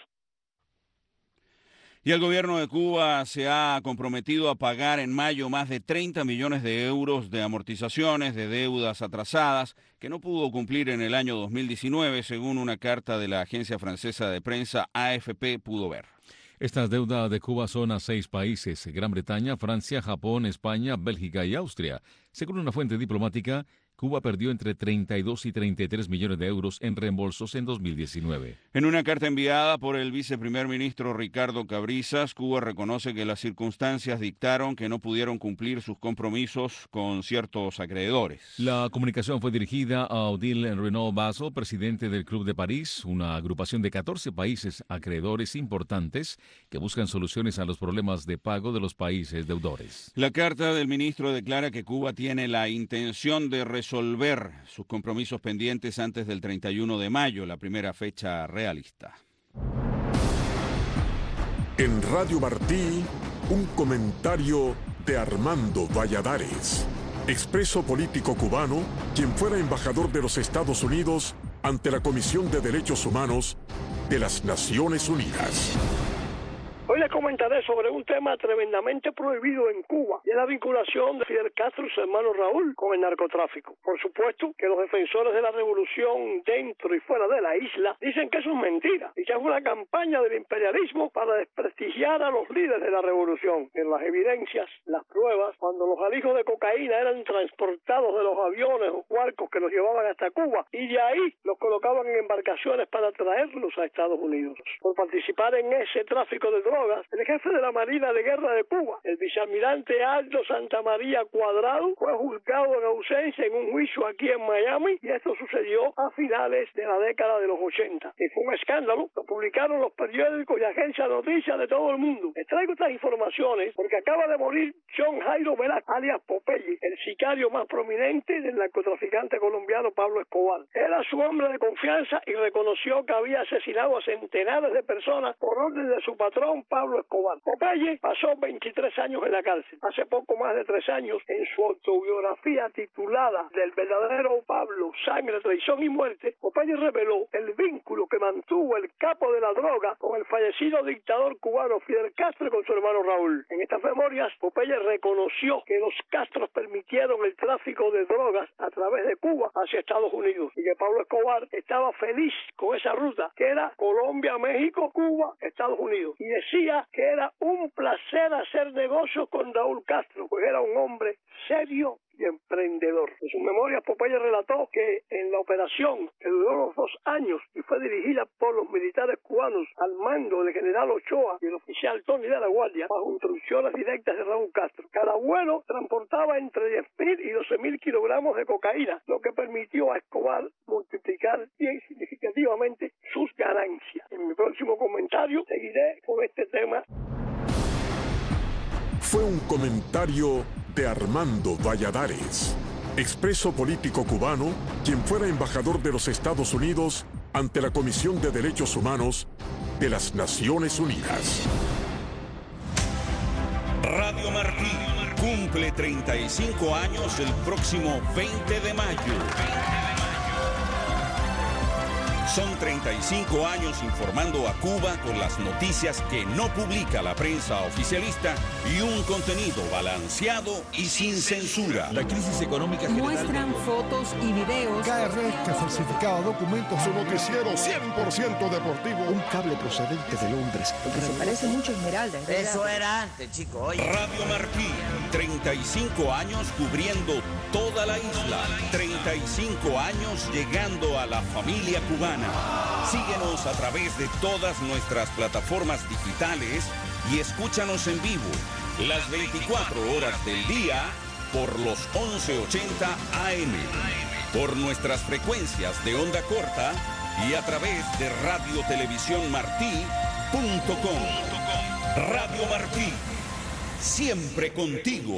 Y el gobierno de Cuba se ha comprometido a pagar en mayo más de treinta millones de euros de amortizaciones de deudas atrasadas que no pudo cumplir en el año dos mil diecinueve, según una carta de la agencia francesa de prensa A F P pudo ver. Estas deudas de Cuba son a seis países: Gran Bretaña, Francia, Japón, España, Bélgica y Austria. Según una fuente diplomática, Cuba perdió entre treinta y dos y treinta y tres millones de euros en reembolsos en dos mil diecinueve. En una carta enviada por el viceprimer ministro Ricardo Cabrizas, Cuba reconoce que las circunstancias dictaron que no pudieron cumplir sus compromisos con ciertos acreedores. La comunicación fue dirigida a Odile Renaud Basso, presidente del Club de París, una agrupación de catorce países acreedores importantes que buscan soluciones a los problemas de pago de los países deudores. La carta del ministro declara que Cuba tiene la intención de resolver resolver sus compromisos pendientes antes del treinta y uno de mayo, la primera fecha realista. En Radio Martí, un comentario de Armando Valladares, expreso político cubano, quien fuera embajador de los Estados Unidos ante la Comisión de Derechos Humanos de las Naciones Unidas. Hoy les comentaré sobre un tema tremendamente prohibido en Cuba, y es la vinculación de Fidel Castro y su hermano Raúl con el narcotráfico. Por supuesto que los defensores de la revolución dentro y fuera de la isla dicen que eso es mentira y que es una campaña del imperialismo para desprestigiar a los líderes de la revolución. En las evidencias, las pruebas, cuando los alijos de cocaína eran transportados de los aviones o barcos que los llevaban hasta Cuba y de ahí los colocaban en embarcaciones para traerlos a Estados Unidos. Por participar en ese tráfico de drogas, el jefe de la Marina de Guerra de Cuba, el vicealmirante Aldo Santamaría Cuadrado, fue juzgado en ausencia en un juicio aquí en Miami, y esto sucedió a finales de la década de los ochenta. Y fue un escándalo, lo publicaron los periódicos y agencias de noticias de todo el mundo. Les traigo estas informaciones porque acaba de morir John Jairo Velázquez, alias Popeye, el sicario más prominente del narcotraficante colombiano Pablo Escobar. Era su hombre de confianza y reconoció que había asesinado a centenares de personas por orden de su patrón Pablo Escobar. Popeye pasó veintitrés años en la cárcel. Hace poco más de tres años, en su autobiografía titulada Del verdadero Pablo, sangre, traición y muerte, Popeye reveló el vínculo que mantuvo el capo de la droga con el fallecido dictador cubano Fidel Castro y con su hermano Raúl. En estas memorias, Popeye reconoció que los Castros permitieron el tráfico de drogas a través de Cuba hacia Estados Unidos y que Pablo Escobar estaba feliz con esa ruta, que era Colombia, México, Cuba, Estados Unidos. Y decía que era un placer hacer negocios con Raúl Castro, pues era un hombre serio y emprendedor. En sus memorias, Popeye relató que en la operación, que duró los dos años y fue dirigida por los militares cubanos al mando del general Ochoa y el oficial Tony de la Guardia, bajo instrucciones directas de Raúl Castro, cada vuelo transportaba entre diez mil y doce mil kilogramos de cocaína, lo que permitió a Escobar multiplicar bien significativamente sus ganancias. En mi próximo comentario seguiré con este tema. Fue un comentario de Armando Valladares, expreso político cubano, quien fuera embajador de los Estados Unidos ante la Comisión de Derechos Humanos de las Naciones Unidas. Radio Martí cumple treinta y cinco años el próximo veinte de mayo. Son treinta y cinco años informando a Cuba con las noticias que no publica la prensa oficialista y un contenido balanceado y sin censura. La crisis económica muestran general... fotos y videos. K R que falsificaba documentos. Su noticiero cien por ciento deportivo. Un cable procedente de Londres. Se parece mucho a Esmeralda. Eso era antes, chicos. Oye. Radio Martí, treinta y cinco años cubriendo toda la isla. treinta y cinco años llegando a la familia cubana. Síguenos a través de todas nuestras plataformas digitales y escúchanos en vivo las veinticuatro horas del día por los once ochenta A M, por nuestras frecuencias de onda corta y a través de radio televisión martí punto com. Radio Martí, siempre contigo.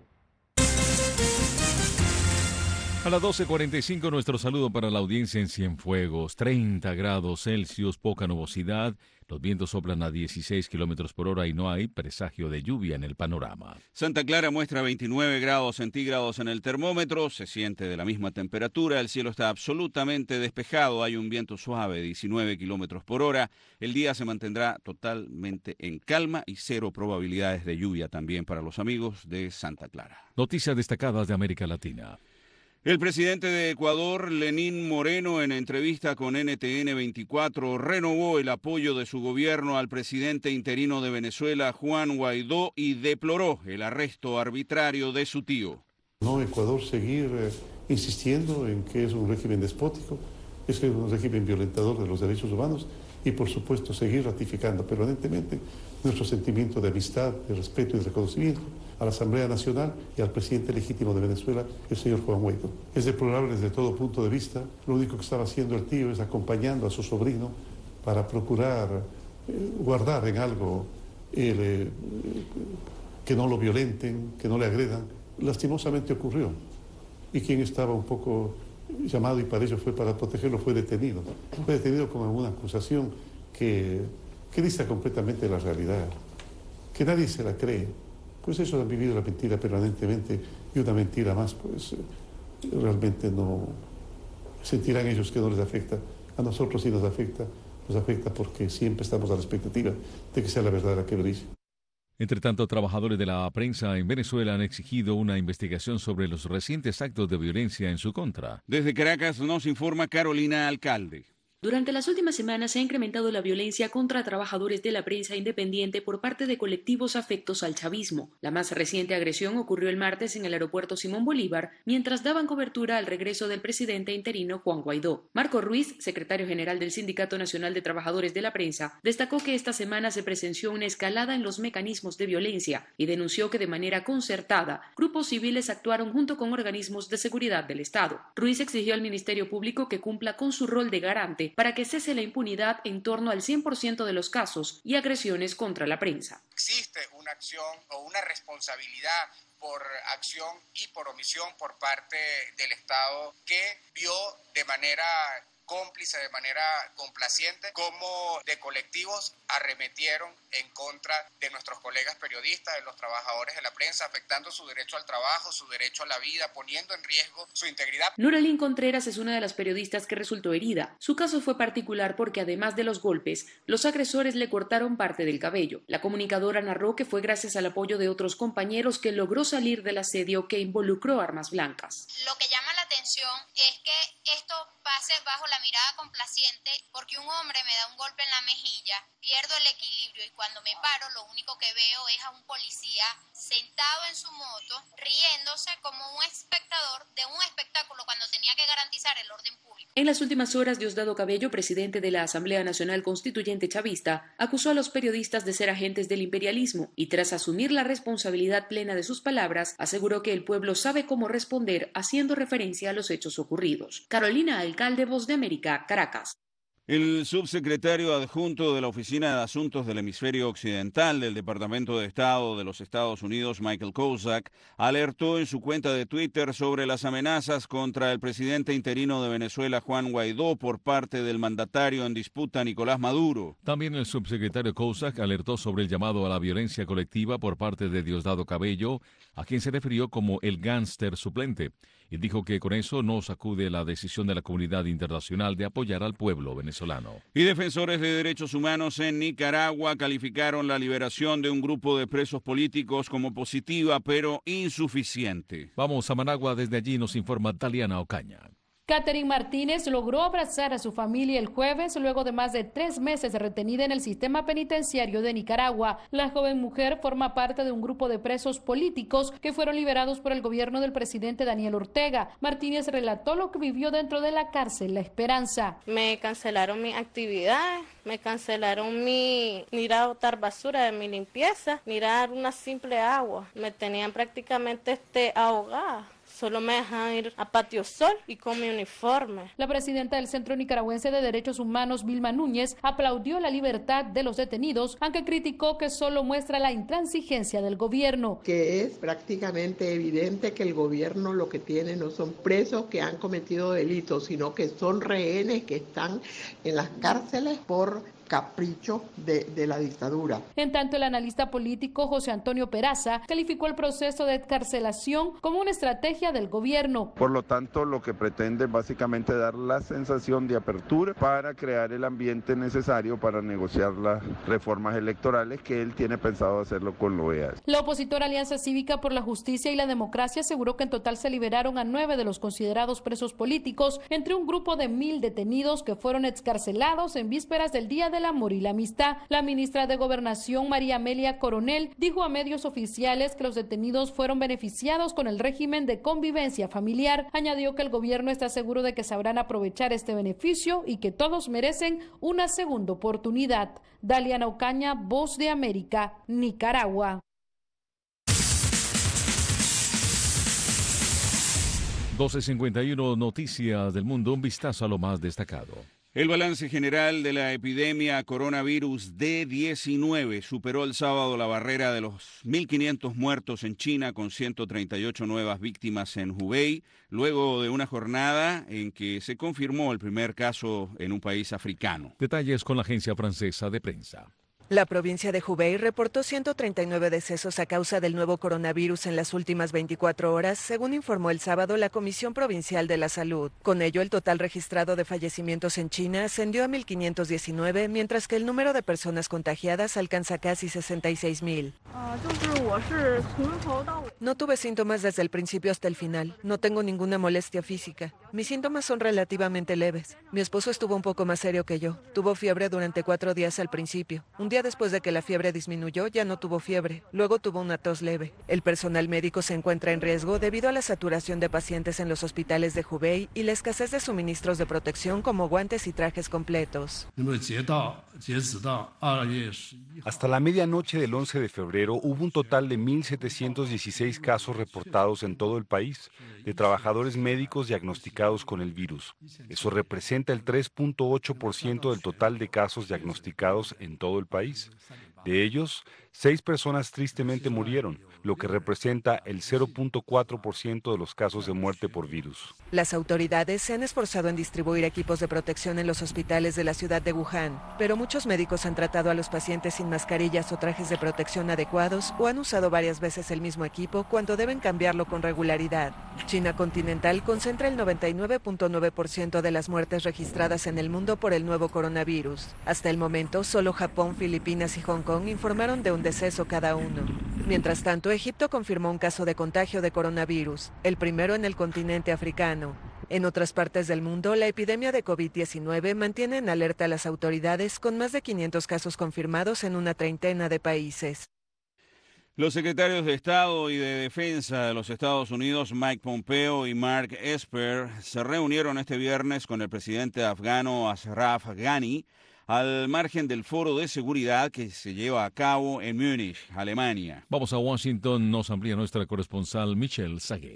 A las doce cuarenta y cinco, nuestro saludo para la audiencia en Cienfuegos. treinta grados Celsius, poca nubosidad. Los vientos soplan a dieciséis kilómetros por hora y no hay presagio de lluvia en el panorama. Santa Clara muestra veintinueve grados centígrados en el termómetro. Se siente de la misma temperatura. El cielo está absolutamente despejado. Hay un viento suave, diecinueve kilómetros por hora. El día se mantendrá totalmente en calma y cero probabilidades de lluvia también para los amigos de Santa Clara. Noticias destacadas de América Latina. El presidente de Ecuador, Lenín Moreno, en entrevista con N T N veinticuatro, renovó el apoyo de su gobierno al presidente interino de Venezuela, Juan Guaidó, y deploró el arresto arbitrario de su tío. No, Ecuador seguir eh, insistiendo en que es un régimen despótico, es un régimen violentador de los derechos humanos y, por supuesto, seguir ratificando permanentemente nuestro sentimiento de amistad, de respeto y de reconocimiento a la Asamblea Nacional y al presidente legítimo de Venezuela, el señor Juan Guaidó. Es deplorable desde todo punto de vista. Lo único que estaba haciendo el tío es acompañando a su sobrino para procurar eh, guardar en algo el, eh, que no lo violenten, que no le agredan. Lastimosamente ocurrió. Y quien estaba un poco llamado y para ello fue para protegerlo fue detenido. Fue detenido con alguna acusación que, que dista completamente de la realidad, que nadie se la cree. Pues eso de vivir la mentira permanentemente y una mentira más, pues realmente no sentirán ellos que no les afecta. A nosotros sí nos afecta, nos afecta porque siempre estamos a la expectativa de que sea la verdad la que brille. Entre tanto, trabajadores de la prensa en Venezuela han exigido una investigación sobre los recientes actos de violencia en su contra. Desde Caracas nos informa Carolina Alcalde. Durante las últimas semanas se ha incrementado la violencia contra trabajadores de la prensa independiente por parte de colectivos afectos al chavismo. La más reciente agresión ocurrió el martes en el aeropuerto Simón Bolívar, mientras daban cobertura al regreso del presidente interino Juan Guaidó. Marco Ruiz, secretario general del Sindicato Nacional de Trabajadores de la Prensa, destacó que esta semana se presenció una escalada en los mecanismos de violencia y denunció que de manera concertada, grupos civiles actuaron junto con organismos de seguridad del Estado. Ruiz exigió al Ministerio Público que cumpla con su rol de garante para que cese la impunidad en torno al cien por ciento de los casos y agresiones contra la prensa. Existe una acción o una responsabilidad por acción y por omisión por parte del Estado que vio de manera cómplice, de manera complaciente, como de colectivos arremetieron en contra de nuestros colegas periodistas, de los trabajadores de la prensa, afectando su derecho al trabajo, su derecho a la vida, poniendo en riesgo su integridad. Nuralín Contreras es una de las periodistas que resultó herida. Su caso fue particular porque además de los golpes, los agresores le cortaron parte del cabello. La comunicadora narró que fue gracias al apoyo de otros compañeros que logró salir del asedio que involucró armas blancas. Lo que llama la atención es que esto pase bajo la mirada complaciente porque un hombre me da un golpe en la mejilla, pierdo el equilibrio y cuando me paro lo único que veo es a un policía sentado en su moto riéndose como un espectador de un espectáculo cuando tenía que garantizar el orden público. En las últimas horas, Diosdado Cabello, presidente de la Asamblea Nacional Constituyente Chavista, acusó a los periodistas de ser agentes del imperialismo y tras asumir la responsabilidad plena de sus palabras, aseguró que el pueblo sabe cómo responder haciendo referencia a los hechos ocurridos. Carolina Alcalde, Voz de América, Caracas. El subsecretario adjunto de la Oficina de Asuntos del Hemisferio Occidental del Departamento de Estado de los Estados Unidos, Michael Kozak, alertó en su cuenta de Twitter sobre las amenazas contra el presidente interino de Venezuela, Juan Guaidó, por parte del mandatario en disputa, Nicolás Maduro. También el subsecretario Kozak alertó sobre el llamado a la violencia colectiva por parte de Diosdado Cabello, a quien se refirió como el gánster suplente, y dijo que con eso no sacude la decisión de la comunidad internacional de apoyar al pueblo venezolano. Y defensores de derechos humanos en Nicaragua calificaron la liberación de un grupo de presos políticos como positiva, pero insuficiente. Vamos a Managua, desde allí nos informa Daliana Ocaña. Catherine Martínez logró abrazar a su familia el jueves luego de más de tres meses retenida en el sistema penitenciario de Nicaragua. La joven mujer forma parte de un grupo de presos políticos que fueron liberados por el gobierno del presidente Daniel Ortega. Martínez relató lo que vivió dentro de la cárcel La Esperanza. Me cancelaron mis actividades, me cancelaron mi ni ir a botar basura de mi limpieza, ni ir a dar una simple agua. Me tenían prácticamente este ahogada. Solo me dejan ir a Patio Sol y con mi uniforme. La presidenta del Centro Nicaragüense de Derechos Humanos, Vilma Núñez, aplaudió la libertad de los detenidos, aunque criticó que solo muestra la intransigencia del gobierno. Que es prácticamente evidente que el gobierno lo que tiene no son presos que han cometido delitos, sino que son rehenes que están en las cárceles por capricho de, de la dictadura. En tanto, el analista político José Antonio Peraza calificó el proceso de excarcelación como una estrategia del gobierno. Por lo tanto, lo que pretende es básicamente dar la sensación de apertura para crear el ambiente necesario para negociar las reformas electorales que él tiene pensado hacerlo con la O E A. La opositora Alianza Cívica por la Justicia y la Democracia aseguró que en total se liberaron a nueve de los considerados presos políticos, entre un grupo de mil detenidos que fueron excarcelados en vísperas del Día del Amor y la Amistad. La ministra de Gobernación, María Amelia Coronel, dijo a medios oficiales que los detenidos fueron beneficiados con el régimen de convivencia familiar. Añadió que el gobierno está seguro de que sabrán aprovechar este beneficio y que todos merecen una segunda oportunidad. Daliana Ocaña, Voz de América, Nicaragua. doce cincuenta y uno, Noticias del Mundo, un vistazo a lo más destacado. El balance general de la epidemia coronavirus D diecinueve superó el sábado la barrera de los mil quinientos muertos en China, con ciento treinta y ocho nuevas víctimas en Hubei, luego de una jornada en que se confirmó el primer caso en un país africano. Detalles con la agencia francesa de prensa. La provincia de Hubei reportó ciento treinta y nueve decesos a causa del nuevo coronavirus en las últimas veinticuatro horas, según informó el sábado la Comisión Provincial de la Salud. Con ello, el total registrado de fallecimientos en China ascendió a mil quinientos diecinueve, mientras que el número de personas contagiadas alcanza casi sesenta y seis mil. No tuve síntomas desde el principio hasta el final. No tengo ninguna molestia física. Mis síntomas son relativamente leves. Mi esposo estuvo un poco más serio que yo. Tuvo fiebre durante cuatro días al principio. Un día después de que la fiebre disminuyó, ya no tuvo fiebre. Luego tuvo una tos leve. El personal médico se encuentra en riesgo debido a la saturación de pacientes en los hospitales de Hubei y la escasez de suministros de protección como guantes y trajes completos. Hasta la medianoche del once de febrero hubo un total de mil setecientos dieciséis casos reportados en todo el país de trabajadores médicos diagnosticados con el virus. Eso representa el tres punto ocho por ciento del total de casos diagnosticados en todo el país. De ellos, seis personas tristemente murieron, lo que representa el cero punto cuatro por ciento de los casos de muerte por virus. Las autoridades se han esforzado en distribuir equipos de protección en los hospitales de la ciudad de Wuhan, pero muchos médicos han tratado a los pacientes sin mascarillas o trajes de protección adecuados o han usado varias veces el mismo equipo cuando deben cambiarlo con regularidad. China continental concentra el noventa y nueve punto nueve por ciento de las muertes registradas en el mundo por el nuevo coronavirus. Hasta el momento, solo Japón, Filipinas y Hong Kong informaron de un deceso cada uno. Mientras tanto, Egipto confirmó un caso de contagio de coronavirus, el primero en el continente africano. En otras partes del mundo, la epidemia de COVID diecinueve mantiene en alerta a las autoridades, con más de quinientos casos confirmados en una treintena de países. Los secretarios de Estado y de Defensa de los Estados Unidos, Mike Pompeo y Mark Esper, se reunieron este viernes con el presidente afgano Ashraf Ghani, al margen del foro de seguridad que se lleva a cabo en Múnich, Alemania. Vamos a Washington, nos amplía nuestra corresponsal Michelle Sagué.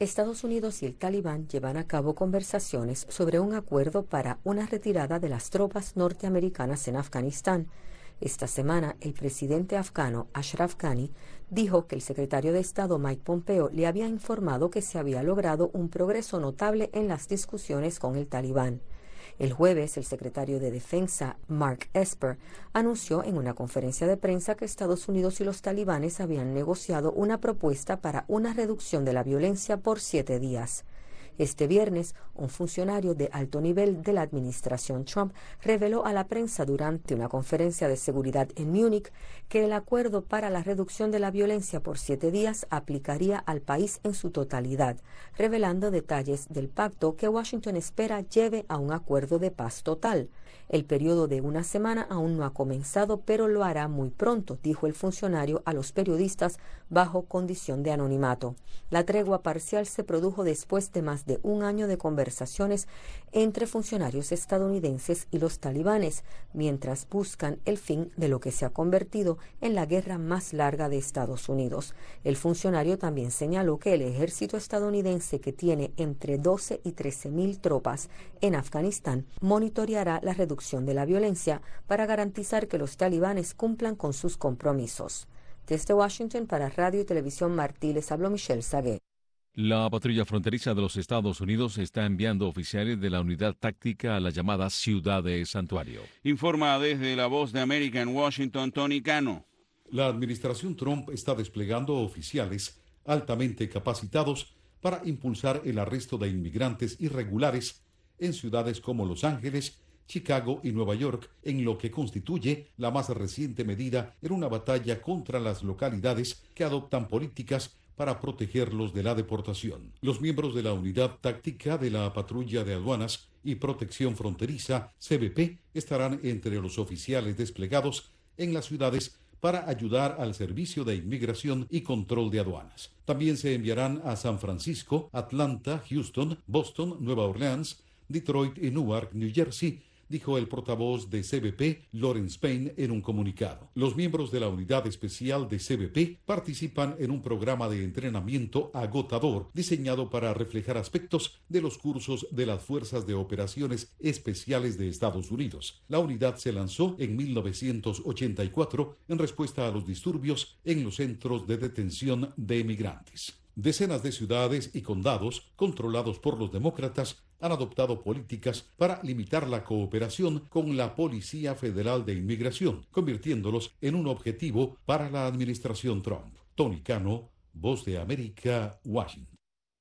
Estados Unidos y el Talibán llevan a cabo conversaciones sobre un acuerdo para una retirada de las tropas norteamericanas en Afganistán. Esta semana, el presidente afgano Ashraf Ghani dijo que el secretario de Estado Mike Pompeo le había informado que se había logrado un progreso notable en las discusiones con el Talibán. El jueves, el secretario de Defensa, Mark Esper, anunció en una conferencia de prensa que Estados Unidos y los talibanes habían negociado una propuesta para una reducción de la violencia por siete días. Este viernes, un funcionario de alto nivel de la administración Trump reveló a la prensa durante una conferencia de seguridad en Múnich que el acuerdo para la reducción de la violencia por siete días aplicaría al país en su totalidad, revelando detalles del pacto que Washington espera lleve a un acuerdo de paz total. El periodo de una semana aún no ha comenzado, pero lo hará muy pronto, dijo el funcionario a los periodistas bajo condición de anonimato. La tregua parcial se produjo después de más de un año de conversaciones entre funcionarios estadounidenses y los talibanes, mientras buscan el fin de lo que se ha convertido en la guerra más larga de Estados Unidos. El funcionario también señaló que el ejército estadounidense, que tiene entre doce y trece mil tropas en Afganistán, monitoreará la reducción de la violencia para garantizar que los talibanes cumplan con sus compromisos. Desde Washington, para Radio y Televisión Martí, les habló Michelle Sagué. La patrulla fronteriza de los Estados Unidos está enviando oficiales de la unidad táctica a la llamada Ciudad de Santuario. Informa desde La Voz de América en Washington, Tony Cano. La administración Trump está desplegando oficiales altamente capacitados para impulsar el arresto de inmigrantes irregulares en ciudades como Los Ángeles, Chicago y Nueva York, en lo que constituye la más reciente medida en una batalla contra las localidades que adoptan políticas para protegerlos de la deportación. Los miembros de la Unidad Táctica de la Patrulla de Aduanas y Protección Fronteriza, C B P, estarán entre los oficiales desplegados en las ciudades para ayudar al Servicio de Inmigración y Control de Aduanas. También se enviarán a San Francisco, Atlanta, Houston, Boston, Nueva Orleans, Detroit y Newark, New Jersey, dijo el portavoz de C B P, Lawrence Payne, en un comunicado. Los miembros de la unidad especial de C B P participan en un programa de entrenamiento agotador diseñado para reflejar aspectos de los cursos de las Fuerzas de Operaciones Especiales de Estados Unidos. La unidad se lanzó en mil novecientos ochenta y cuatro en respuesta a los disturbios en los centros de detención de emigrantes. Decenas de ciudades y condados controlados por los demócratas han adoptado políticas para limitar la cooperación con la Policía Federal de Inmigración, convirtiéndolos en un objetivo para la administración Trump. Tony Cano, Voz de América, Washington.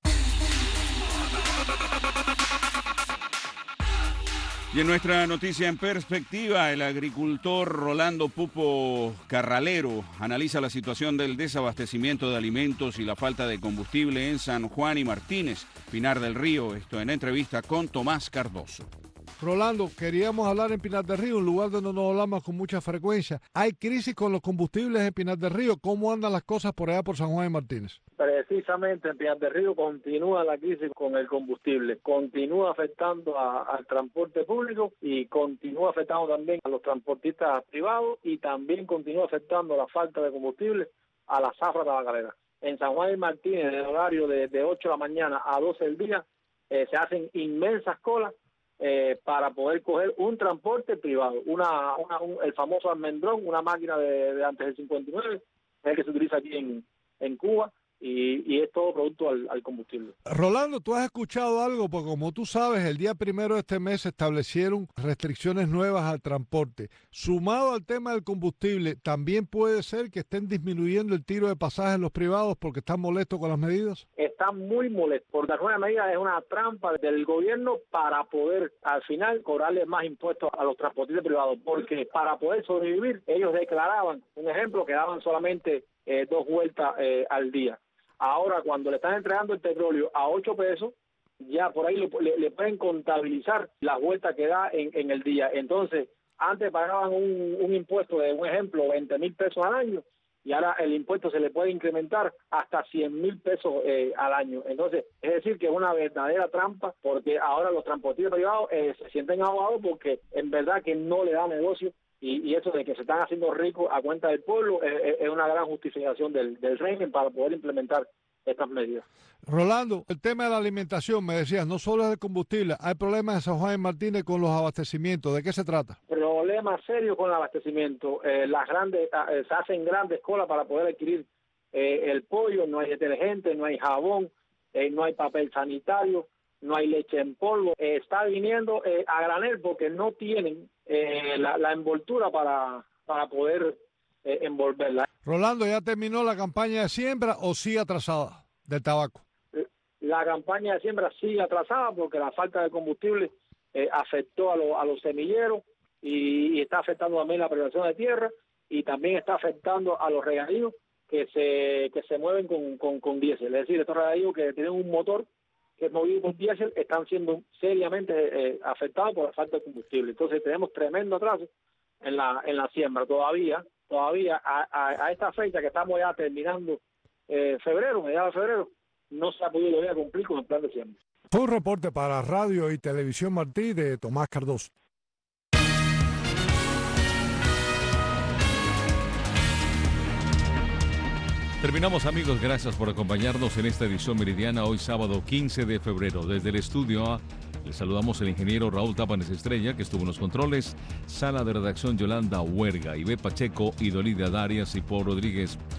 Y en nuestra noticia en perspectiva, el agricultor Rolando Pupo Carralero analiza la situación del desabastecimiento de alimentos y la falta de combustible en San Juan y Martínez, Pinar del Río. Esto en entrevista con Tomás Cardoso. Rolando, queríamos hablar en Pinar del Río, un lugar donde nos hablamos con mucha frecuencia. Hay crisis con los combustibles en Pinar del Río. ¿Cómo andan las cosas por allá por San Juan y Martínez? Precisamente en Pinar del Río continúa la crisis con el combustible, continúa afectando a, al transporte público y continúa afectando también a los transportistas privados y también continúa afectando la falta de combustible a la zafra tabacalera. En San Juan y Martínez, en el horario de, de ocho de la mañana a doce del día, eh, se hacen inmensas colas eh, para poder coger un transporte privado, una, una un, el famoso almendrón, una máquina de, de antes del cincuenta y nueve, es el que se utiliza aquí en, en Cuba. Y, y es todo producto al, al combustible. Rolando, ¿tú has escuchado algo? Porque como tú sabes, el día primero de este mes se establecieron restricciones nuevas al transporte. Sumado al tema del combustible, ¿también puede ser que estén disminuyendo el tiro de pasajes los privados porque están molestos con las medidas? Están muy molestos, porque las nuevas medidas es una trampa del gobierno para poder, al final, cobrarle más impuestos a los transportistas privados, porque para poder sobrevivir, ellos declaraban, un ejemplo, que daban solamente eh, dos vueltas eh, al día. Ahora, cuando le están entregando el petróleo a ocho pesos, ya por ahí le, le, le pueden contabilizar la vuelta que da en, en el día. Entonces, antes pagaban un, un impuesto de, un ejemplo, veinte mil pesos al año, y ahora el impuesto se le puede incrementar hasta cien mil pesos eh, al año. Entonces, es decir, que es una verdadera trampa, porque ahora los transportistas privados eh, se sienten ahogados porque en verdad que no le da negocio. Y, y eso de que se están haciendo ricos a cuenta del pueblo es, es una gran justificación del, del régimen para poder implementar estas medidas. Rolando, el tema de la alimentación, me decías, no solo es de combustible, hay problemas en San Juan de Martínez con los abastecimientos. ¿De qué se trata? Problemas serios con el abastecimiento. Eh, las grandes eh, se hacen grandes colas para poder adquirir eh, el pollo, no hay detergente, no hay jabón, eh, no hay papel sanitario, no hay leche en polvo. Eh, está viniendo eh, a granel porque no tienen eh, la, la envoltura para, para poder eh, envolverla. Rolando, ¿ya terminó la campaña de siembra o sigue atrasada del tabaco? La campaña de siembra sigue atrasada porque la falta de combustible eh, afectó a, lo, a los semilleros y, y está afectando también la preparación de tierra y también está afectando a los regadíos que se que se mueven con, con, con diésel. Es decir, estos regadíos que tienen un motor que es movido por diésel están siendo seriamente eh, afectados por la falta de combustible. Entonces tenemos tremendo atraso en la en la siembra. Todavía, todavía a, a, a esta fecha que estamos ya terminando eh, febrero, mediados de febrero, no se ha podido todavía cumplir con el plan de siembra. Fue un reporte para Radio y Televisión Martí de Tomás Cardoso. Terminamos, amigos, gracias por acompañarnos en esta edición meridiana hoy sábado quince de febrero. Desde el estudio A les saludamos el ingeniero Raúl Tápanes Estrella, que estuvo en los controles, sala de redacción Yolanda Huerga, Ibe Pacheco, Idolida Darias y Paul Rodríguez.